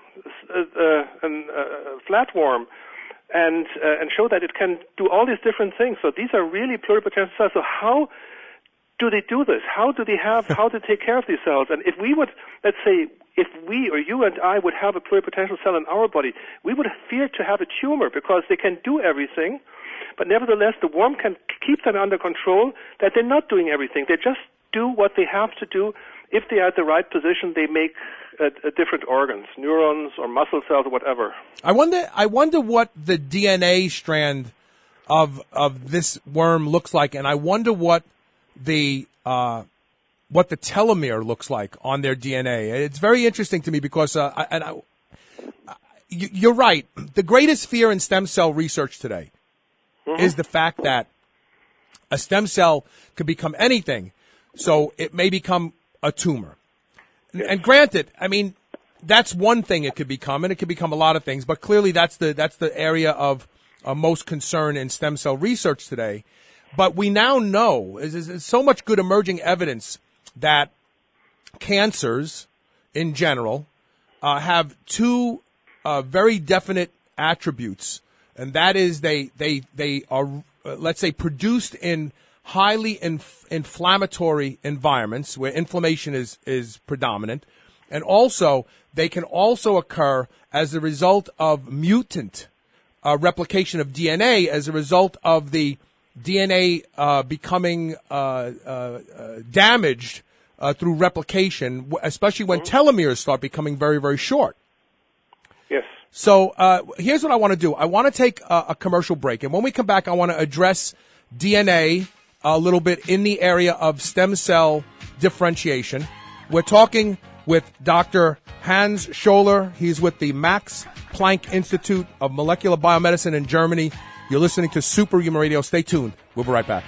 a flatworm and show that it can do all these different things. So these are really pluripotential cells. So how do they do this? How do they take care of these cells? And if we would, let's say, if we or you and I would have a pluripotential cell in our body, we would fear to have a tumor because they can do everything, but nevertheless the worm can keep them under control, that they're not doing everything. They just do what they have to do. If they are at the right position, they make different organs, neurons or muscle cells or whatever. I wonder what the DNA strand of this worm looks like, and I wonder what the telomere looks like on their DNA. It's very interesting to me because you're right. The greatest fear in stem cell research today is the fact that a stem cell could become anything, so it may become a tumor. And granted, I mean, that's one thing it could become, and it could become a lot of things, but clearly that's the area of most concern in stem cell research today. But we now know, there's so much good emerging evidence that cancers in general have two very definite attributes, and that is they are, let's say, produced in highly inflammatory environments where inflammation is predominant, and also they can also occur as a result of mutant replication of DNA, as a result of the DNA becoming damaged through replication, especially when telomeres start becoming very, very short. Yes. So here's what I want to do. I want to take a commercial break, and when we come back, I want to address DNA a little bit in the area of stem cell differentiation. We're talking with Dr. Hans Scholler. He's with the Max Planck Institute of Molecular Biomedicine in Germany. You're listening to Superhuman Radio. Stay tuned. We'll be right back.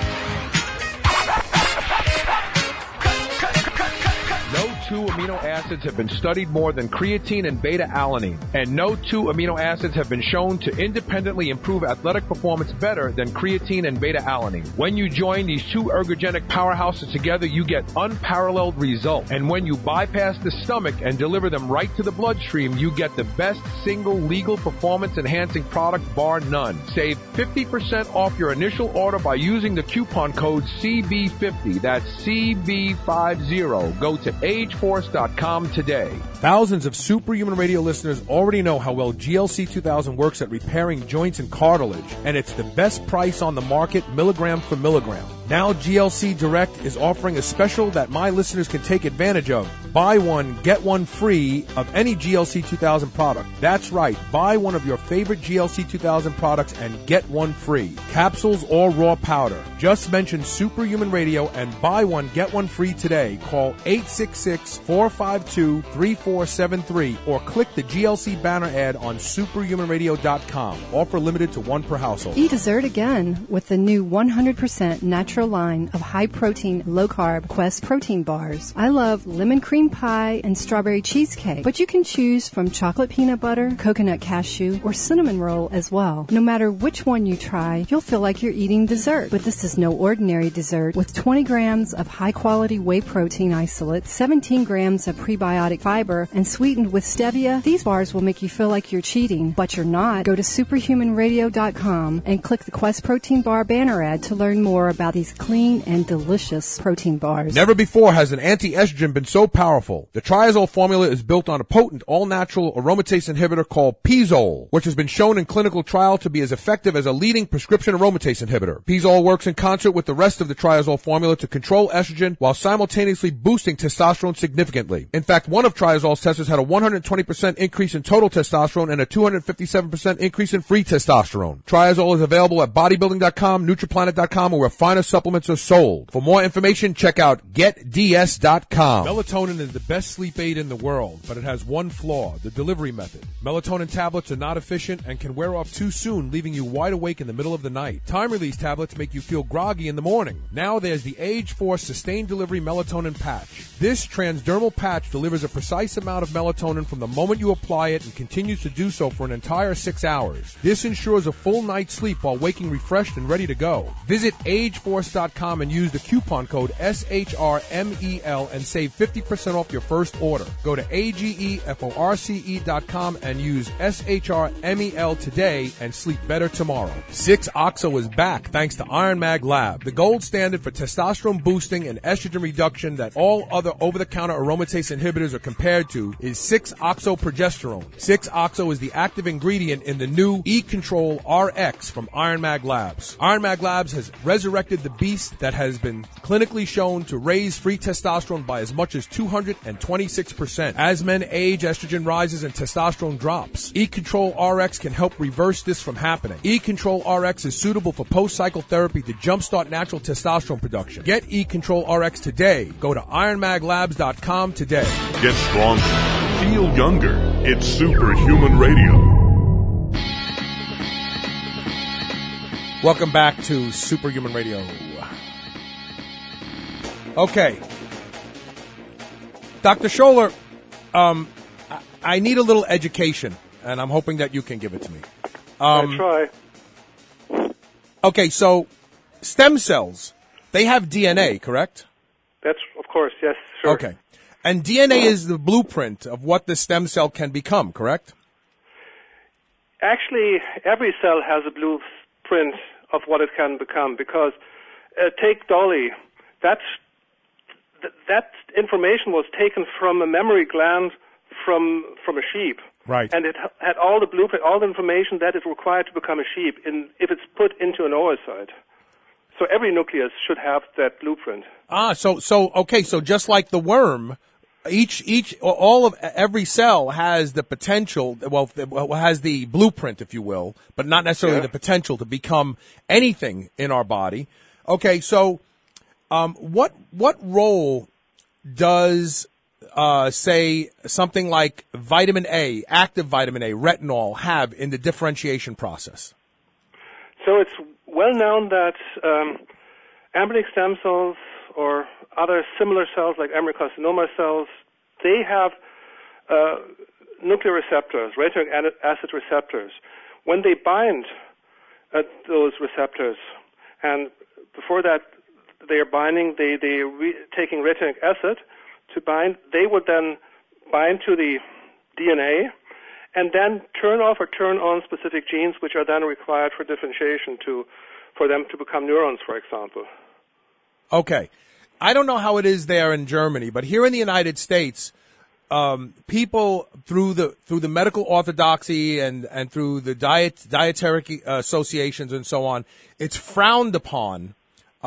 No 2 amino acids have been studied more than creatine and beta-alanine, and no 2 amino acids have been shown to independently improve athletic performance better than creatine and beta-alanine. When you join these two ergogenic powerhouses together, you get unparalleled results. And when you bypass the stomach and deliver them right to the bloodstream, you get the best single legal performance-enhancing product bar none. Save 50% off your initial order by using the coupon code CB50. That's CB50. Go to ageforce.com today. Thousands of Superhuman Radio listeners already know how well GLC 2000 works at repairing joints and cartilage, and it's the best price on the market, milligram for milligram. Now GLC Direct is offering a special that my listeners can take advantage of. Buy one, get one free of any GLC 2000 product. That's right. Buy one of your favorite GLC 2000 products and get one free. Capsules or raw powder. Just mention Superhuman Radio and buy one, get one free today. Call 866-452-3473 or click the GLC banner ad on superhumanradio.com. Offer limited to one per household. Eat dessert again with the new 100% natural line of high-protein, low-carb Quest protein bars. I love lemon cream pie and strawberry cheesecake, but you can choose from chocolate peanut butter, coconut cashew, or cinnamon roll as well. No matter which one you try, you'll feel like you're eating dessert. But this is no ordinary dessert. With 20 grams of high-quality whey protein isolate, 17 grams of prebiotic fiber, and sweetened with stevia, these bars will make you feel like you're cheating, but you're not. Go to superhumanradio.com and click the Quest Protein Bar banner ad to learn more about these clean and delicious protein bars. Never before has an anti-estrogen been so powerful. The Triazole formula is built on a potent, all-natural aromatase inhibitor called Pizole, which has been shown in clinical trial to be as effective as a leading prescription aromatase inhibitor. Pizole works in concert with the rest of the Triazole formula to control estrogen while simultaneously boosting testosterone significantly. In fact, one of Triazole's testers had a 120% increase in total testosterone and a 257% increase in free testosterone. Triazole is available at bodybuilding.com, nutriplanet.com, or where finer supplements are sold. For more information, check out getds.com. Melatonin is the best sleep aid in the world, but it has one flaw, the delivery method. Melatonin tablets are not efficient and can wear off too soon, leaving you wide awake in the middle of the night. Time-release tablets make you feel groggy in the morning. Now there's the Age Force Sustained Delivery Melatonin Patch. This transdermal patch delivers a precise amount of melatonin from the moment you apply it and continues to do so for an entire 6 hours. This ensures a full night's sleep while waking refreshed and ready to go. Visit ageforce.com and use the coupon code SHRMEL and save 50% off your first order. Go to ageforce.com and use SHRMEL today and sleep better tomorrow. 6-OXO is back thanks to Iron Mag Lab, the gold standard for testosterone boosting and estrogen reduction that all other over-the-counter aromatase inhibitors are compared to is 6-OXO progesterone. 6-OXO is the active ingredient in the new E-Control RX from Iron Mag Labs. Iron Mag Labs has resurrected the beast that has been clinically shown to raise free testosterone by as much as 226%. As men age, estrogen rises and testosterone drops. E-Control RX can help reverse this from happening. E-Control RX is suitable for post-cycle therapy to jumpstart natural testosterone production. Get E-Control RX today. Go to ironmaglabs.com today. Get stronger. Feel younger. It's Superhuman Radio. Welcome back to Superhuman Radio. Okay. Dr. Scholler, I need a little education, and I'm hoping that you can give it to me. I try. Okay, so stem cells, they have DNA, correct? That's, of course, yes, sure. Okay. And DNA is the blueprint of what the stem cell can become, correct? Actually, every cell has a blueprint of what it can become, because take Dolly. That information was taken from a memory gland from a sheep. Right. And it had all the blueprint, all the information that is required to become a sheep if it's put into an oocyte. So every nucleus should have that blueprint. So just like the worm, every cell has the potential, has the blueprint, if you will, but not necessarily the potential to become anything in our body. Okay, so what role does say something like vitamin A, active vitamin A, retinol, have in the differentiation process? So it's well known that embryonic stem cells or other similar cells like embryonic carcinoma cells, they have nuclear receptors, retinolic acid receptors. When they bind at those receptors, and before that they are binding, taking retinoic acid to bind, they would then bind to the DNA and then turn off or turn on specific genes which are then required for differentiation for them to become neurons, for example. Okay. I don't know how it is there in Germany, but here in the United States, people through the medical orthodoxy and through the dietary associations and so on, it's frowned upon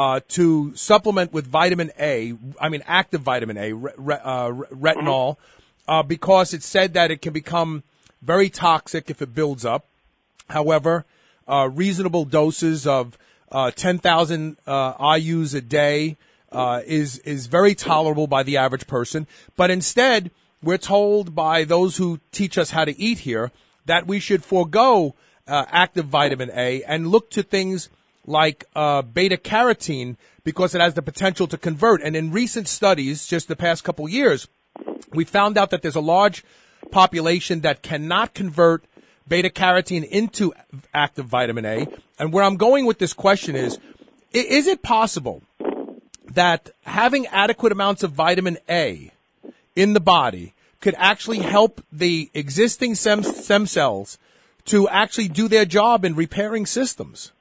to supplement with vitamin A, active vitamin A, retinol, because it said that it can become very toxic if it builds up. However, reasonable doses of 10,000 IUs a day is very tolerable by the average person. But instead, we're told by those who teach us how to eat here that we should forego active vitamin A and look to things like beta carotene because it has the potential to convert. And in recent studies, just the past couple years, we found out that there's a large population that cannot convert beta carotene into active vitamin A. And where I'm going with this question is it possible that having adequate amounts of vitamin A in the body could actually help the existing stem cells to actually do their job in repairing systems?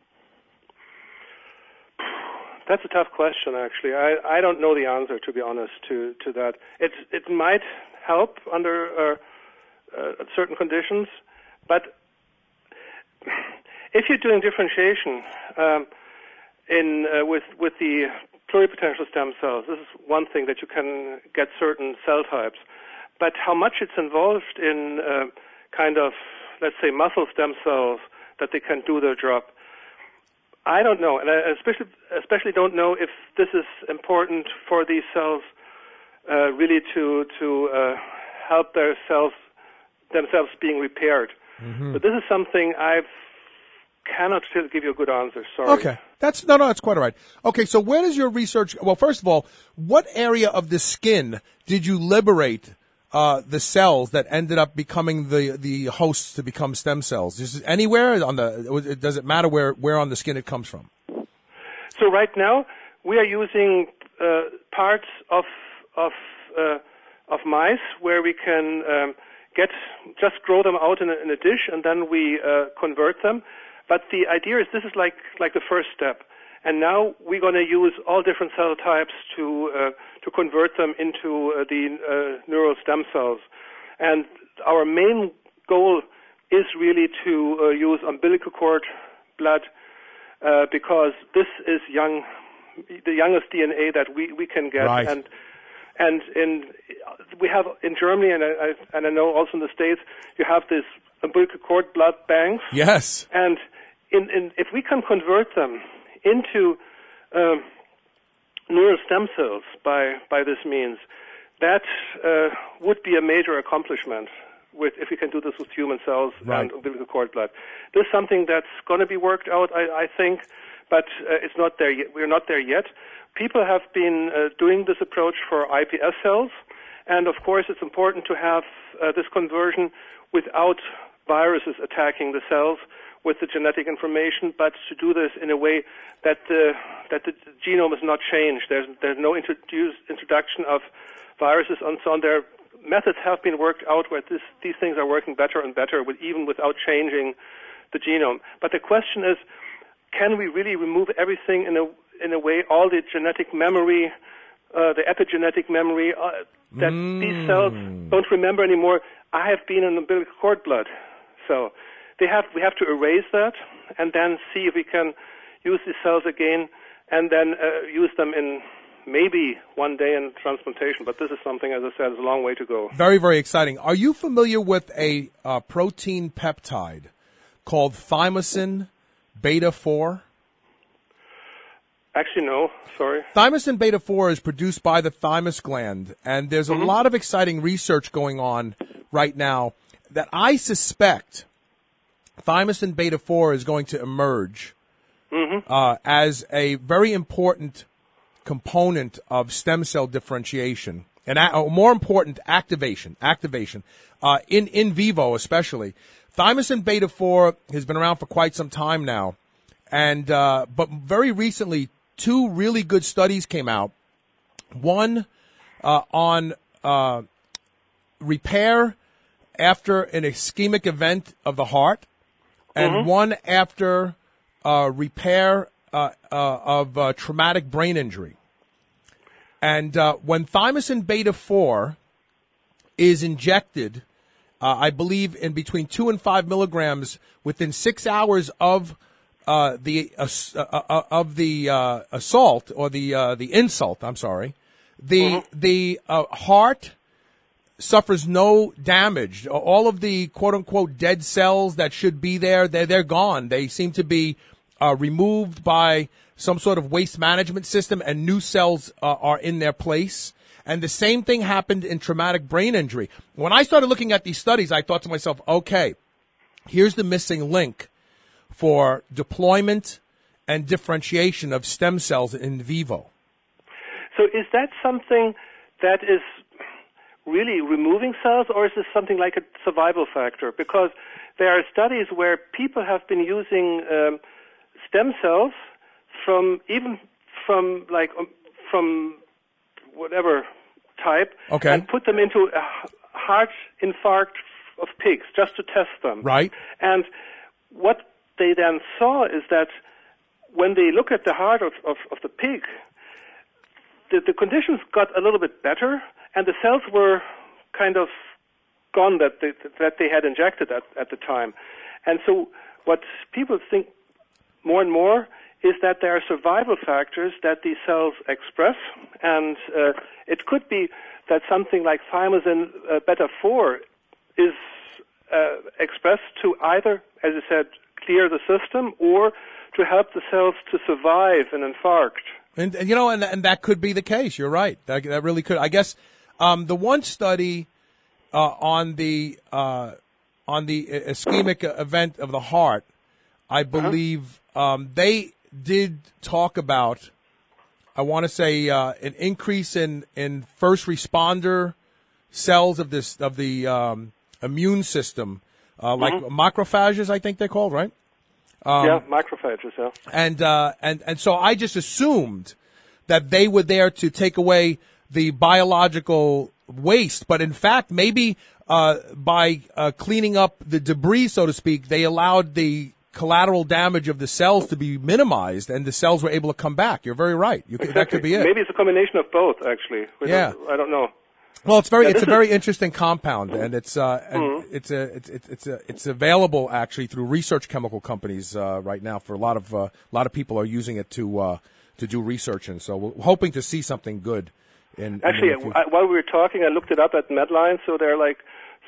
That's a tough question, actually. I don't know the answer, to be honest, to that. It might help under certain conditions, but if you're doing differentiation with the pluripotential stem cells, this is one thing that you can get certain cell types. But how much it's involved in let's say, muscle stem cells that they can do their job, I don't know. And I especially don't know if this is important for these cells really to help their cells themselves being repaired. Mm-hmm. But this is something I cannot give you a good answer. Sorry. Okay. That's quite all right. Okay, so where does your research, well, first of all, what area of the skin did you liberate the cells that ended up becoming the hosts to become stem cells? Is it anywhere does it matter where on the skin it comes from? So right now we are using parts of mice where we can just grow them out in a dish, and then we convert them. But the idea is this is like the first step, and now we're going to use all different cell types to convert them into the neural stem cells. And our main goal is really to use umbilical cord blood because this is the youngest DNA that we can get. Right. And we have in Germany, and I know also in the States, you have this umbilical cord blood banks. Yes. And if we can convert them into neural stem cells by this means, that would be a major accomplishment if we can do this with human cells and umbilical cord blood. This is something that's going to be worked out, I think, but it's not there yet. We're not there yet. People have been doing this approach for iPS cells, and of course it's important to have this conversion without viruses attacking the cells with the genetic information, but to do this in a way that the genome is not changed. There's no introduction of viruses and so on. Their methods have been worked out where these things are working better and better, even without changing the genome. But the question is, can we really remove everything in a way, all the genetic memory, the epigenetic memory that these cells don't remember anymore? I have been in umbilical cord blood, so we have to erase that and then see if we can use these cells again and then use them in maybe one day in transplantation. But this is something, as I said, is a long way to go. Very, very exciting. Are you familiar with a protein peptide called thymosin beta-4? Actually, no. Sorry. Thymosin beta-4 is produced by the thymus gland, and there's a lot of exciting research going on right now that I suspect thymosin beta-4 is going to emerge as a very important component of stem cell differentiation, and more important, activation, in vivo especially. Thymosin beta-4 has been around for quite some time now, and but very recently, two really good studies came out. One on repair after an ischemic event of the heart, and one after repair of traumatic brain injury. And when thymosin beta-4 is injected, I believe in between 2 and 5 milligrams within 6 hours of assault or the insult. I'm sorry. The heart suffers no damage. All of the quote unquote dead cells that should be there, they're gone. They seem to be removed by some sort of waste management system, and new cells are in their place. And the same thing happened in traumatic brain injury. When I started looking at these studies, I thought to myself, okay, here's the missing link for deployment and differentiation of stem cells in vivo. So is that something that is really removing cells, or is this something like a survival factor? Because there are studies where people have been using stem cells from whatever type, okay, and put them into a heart infarct of pigs just to test them. Right. And what they then saw is that when they look at the heart of the pig, the conditions got a little bit better, and the cells were kind of gone that they had injected at the time. And so what people think more and more is that there are survival factors that these cells express, and it could be that something like thymosin beta-4 is expressed to either, as you said, clear the system or to help the cells to survive an infarct. And that could be the case. You're right. That really could. I guess the one study on the ischemic event of the heart, I believe they did talk about, I want to say, an increase in first responder cells of the immune system, like macrophages, I think they're called, right? Macrophages, yeah. And so I just assumed that they were there to take away the biological waste, but in fact, maybe by cleaning up the debris, so to speak, they allowed the collateral damage of the cells to be minimized, and the cells were able to come back. You're very right. Exactly. That could be it. Maybe it's a combination of both, actually. I don't know. Well, it's a very interesting compound, and it's available actually through research chemical companies right now. For a lot of people are using it to do research, and so we're hoping to see something good. While we were talking, I looked it up at Medline. So there are like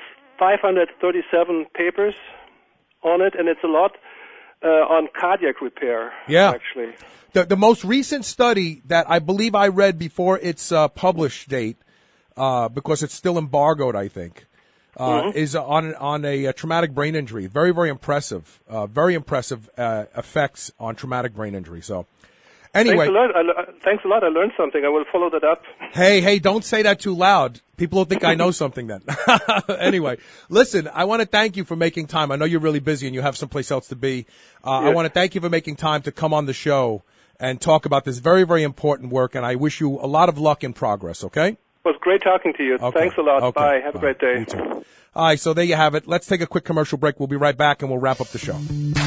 537 papers on it, and it's a lot on cardiac repair. Yeah, actually, the most recent study that I believe I read before its published date, because it's still embargoed, I think, is on a traumatic brain injury. Very, very impressive. Very impressive effects on traumatic brain injury. So, anyway, thanks a lot. I learned something. I will follow that up. Hey, don't say that too loud. People will think I know something then. Anyway, listen, I want to thank you for making time. I know you're really busy and you have someplace else to be. I want to thank you for making time to come on the show and talk about this very, very important work, and I wish you a lot of luck and progress, okay? It was great talking to you. Okay. Thanks a lot. Okay. Bye. Have a great day. You too. All right, so there you have it. Let's take a quick commercial break. We'll be right back, and we'll wrap up the show.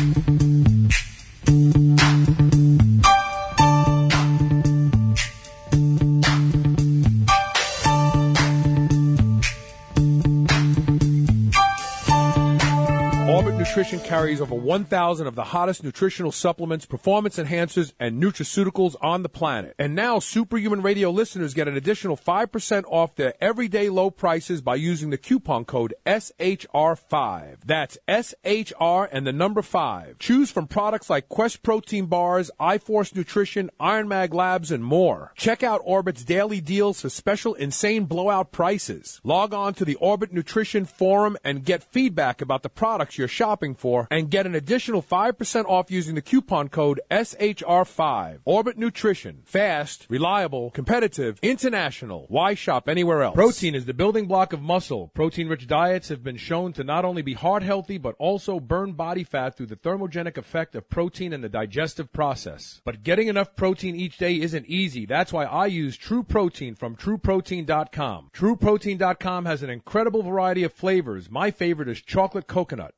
Orbit Nutrition carries over 1,000 of the hottest nutritional supplements, performance enhancers, and nutraceuticals on the planet. And now Superhuman Radio listeners get an additional 5% off their everyday low prices by using the coupon code SHR5. That's SHR and the number 5. Choose from products like Quest Protein Bars, iForce Nutrition, Iron Mag Labs, and more. Check out Orbit's daily deals for special insane blowout prices. Log on to the Orbit Nutrition Forum and get feedback about the products you're shopping for, and get an additional 5% off using the coupon code SHR5. Orbit Nutrition. Fast, reliable, competitive, international. Why shop anywhere else? Protein is the building block of muscle. Protein-rich diets have been shown to not only be heart healthy, but also burn body fat through the thermogenic effect of protein in the digestive process. But getting enough protein each day isn't easy. That's why I use True Protein from TrueProtein.com. TrueProtein.com has an incredible variety of flavors. My favorite is chocolate coconut. And you can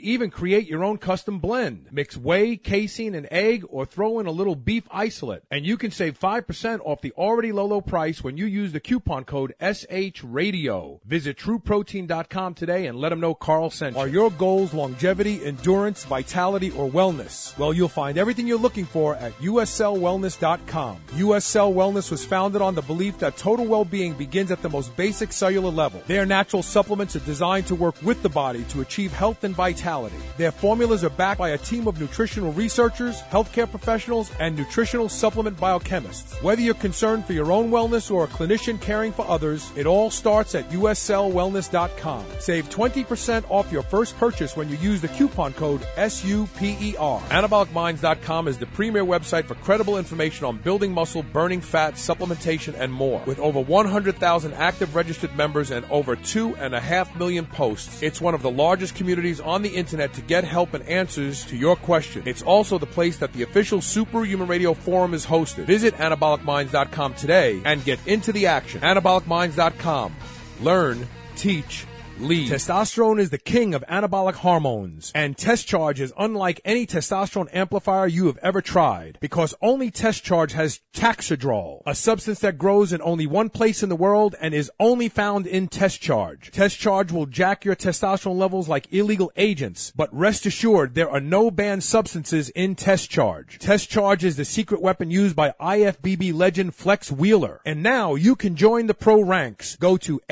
even create your own custom blend. Mix whey, casein, and egg, or throw in a little beef isolate. And you can save 5% off the already low price when you use the coupon code SHRadio. Visit TrueProtein.com today and let them know Carl sent you. Are your goals longevity, endurance, vitality, or wellness? Well, you'll find everything you're looking for at USCellWellness.com. US Cell Wellness was founded on the belief that total well-being begins at the most basic cellular level. Their natural supplements are designed to work with the body to achieve health and vitality. Their formulas are backed by a team of nutritional researchers, healthcare professionals, and nutritional supplement biochemists. Whether you're concerned for your own wellness or a clinician caring for others, it all starts at USCellWellness.com. Save 20% off your first purchase when you use the coupon code SUPER. AnabolicMinds.com is the premier website for credible information on building muscle, burning fat, supplementation, and more. With over 100,000 active registered members and over 2.5 million posts, it's one of the largest communities on the internet to get help and answers to your question. It's also the place that the official Superhuman Radio Forum is hosted. Visit AnabolicMinds.com today and get into the action. AnabolicMinds.com. Learn, teach, lead. Testosterone is the king of anabolic hormones, and Test Charge is unlike any testosterone amplifier you have ever tried, because only Test Charge has Taxidrol, a substance that grows in only one place in the world and is only found in Test Charge. Test Charge will jack your testosterone levels like illegal agents, but rest assured there are no banned substances in Test Charge. Test Charge is the secret weapon used by IFBB legend Flex Wheeler, and now you can join the pro ranks. Go to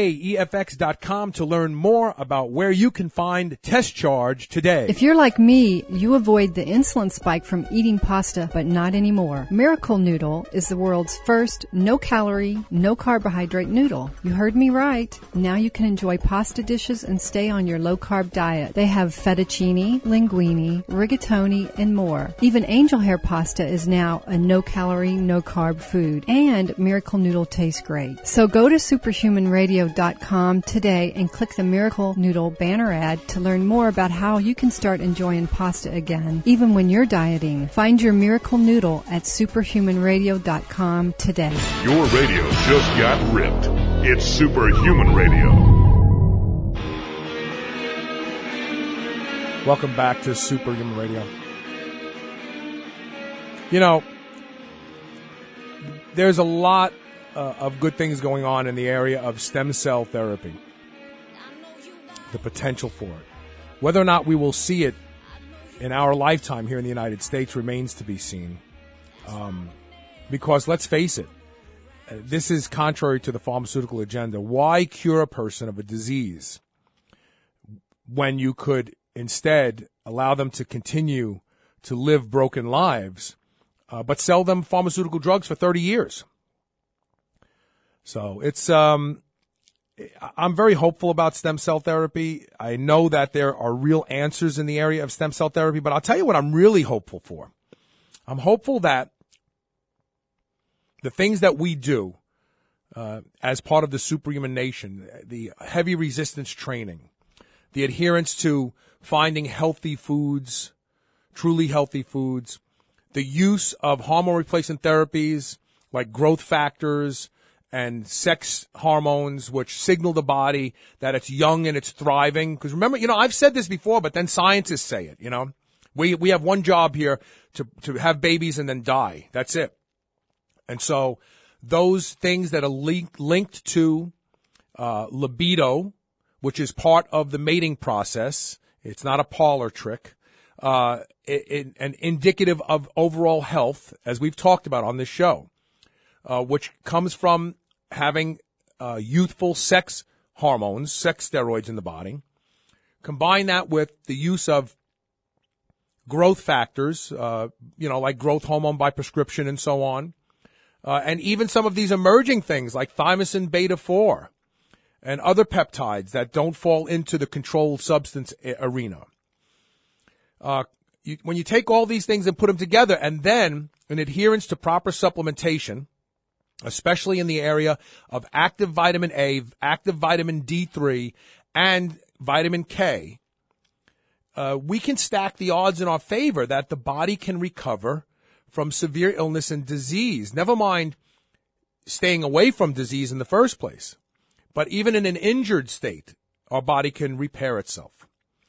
AAEFX.com to learn more about where you can find Test Charge today. If you're like me, you avoid the insulin spike from eating pasta, but not anymore. Miracle Noodle is the world's first no-calorie, no-carbohydrate noodle. You heard me right. Now you can enjoy pasta dishes and stay on your low-carb diet. They have fettuccine, linguine, rigatoni, and more. Even angel hair pasta is now a no-calorie, no-carb food. And Miracle Noodle tastes great. So go to superhumanradio.com today and click the Miracle Noodle banner ad to learn more about how you can start enjoying pasta again, even when you're dieting. Find your Miracle Noodle at superhumanradio.com today. Your radio just got ripped. It's Superhuman Radio. Welcome back to Superhuman Radio. You know, there's a lot of good things going on in the area of stem cell therapy. The potential for it. Whether or not we will see it in our lifetime here in the United States remains to be seen. Because let's face it, this is contrary to the pharmaceutical agenda. Why cure a person of a disease when you could instead allow them to continue to live broken lives, but sell them pharmaceutical drugs for 30 years? So it's I'm very hopeful about stem cell therapy. I know that there are real answers in the area of stem cell therapy, but I'll tell you what I'm really hopeful for. I'm hopeful that the things that we do as part of the Superhuman Nation, the heavy resistance training, the adherence to finding healthy foods, truly healthy foods, the use of hormone replacement therapies like growth factors and sex hormones, which signal the body that it's young and it's thriving. Because remember, you know, I've said this before, but then scientists say it, you know. We have one job here to have babies and then die. That's it. And so those things that are linked to libido, which is part of the mating process, it's not a parlor trick, and indicative of overall health, as we've talked about on this show. Which comes from having youthful sex hormones, sex steroids in the body. Combine that with the use of growth factors, like growth hormone by prescription and so on. And even some of these emerging things like thymosin beta-4 and other peptides that don't fall into the controlled substance arena. When you take all these things and put them together, and then in adherence to proper supplementation, especially in the area of active vitamin A, active vitamin D3, and vitamin K, we can stack the odds in our favor that the body can recover from severe illness and disease. Never mind staying away from disease in the first place. But even in an injured state, our body can repair itself.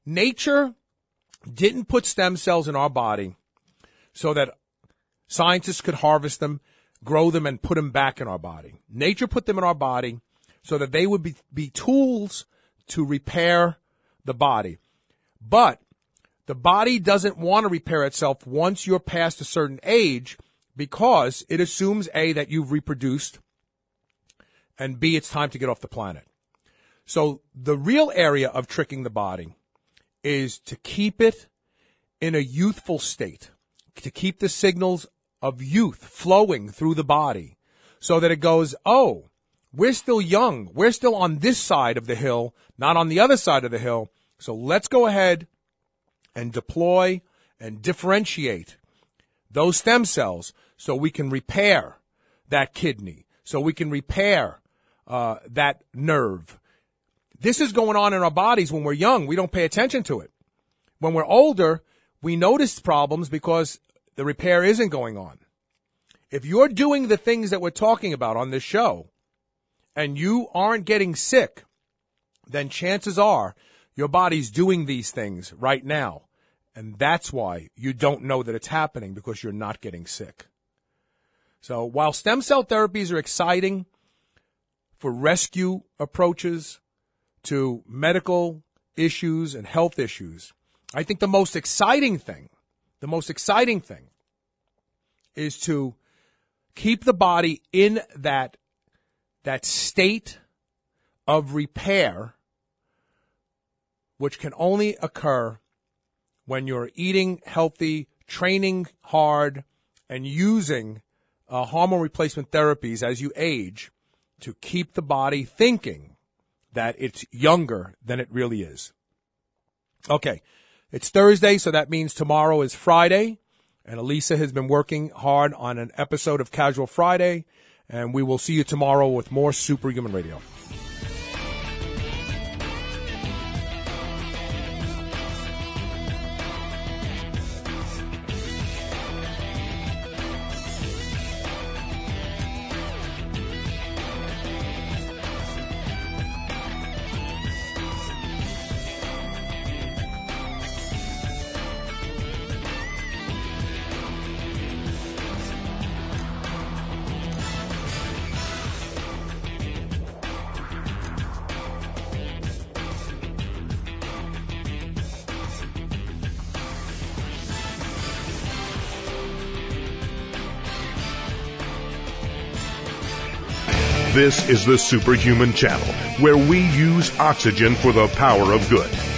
Nature didn't put stem cells in our body so that scientists could harvest them, grow them, and put them back in our body. Nature put them in our body so that they would be tools to repair the body. But the body doesn't want to repair itself once you're past a certain age because it assumes, A, that you've reproduced, and B, it's time to get off the planet. So the real area of tricking the body is to keep it in a youthful state, to keep the signals of youth flowing through the body so that it goes, oh, we're still young. We're still on this side of the hill, not on the other side of the hill. So let's go ahead and deploy and differentiate those stem cells so we can repair that kidney, so we can repair that nerve. This is going on in our bodies when we're young. We don't pay attention to it. When we're older, we notice problems because the repair isn't going on. If you're doing the things that we're talking about on this show and you aren't getting sick, then chances are your body's doing these things right now. And that's why you don't know that it's happening, because you're not getting sick. So while stem cell therapies are exciting for rescue approaches to medical issues and health issues, I think the most exciting thing is to keep the body in that state of repair, which can only occur when you're eating healthy, training hard, and using hormone replacement therapies as you age to keep the body thinking that it's younger than it really is. Okay, it's Thursday, so that means tomorrow is Friday, and Elisa has been working hard on an episode of Casual Friday, and we will see you tomorrow with more Superhuman Radio. This is the Superhuman Channel, where we use oxygen for the power of good.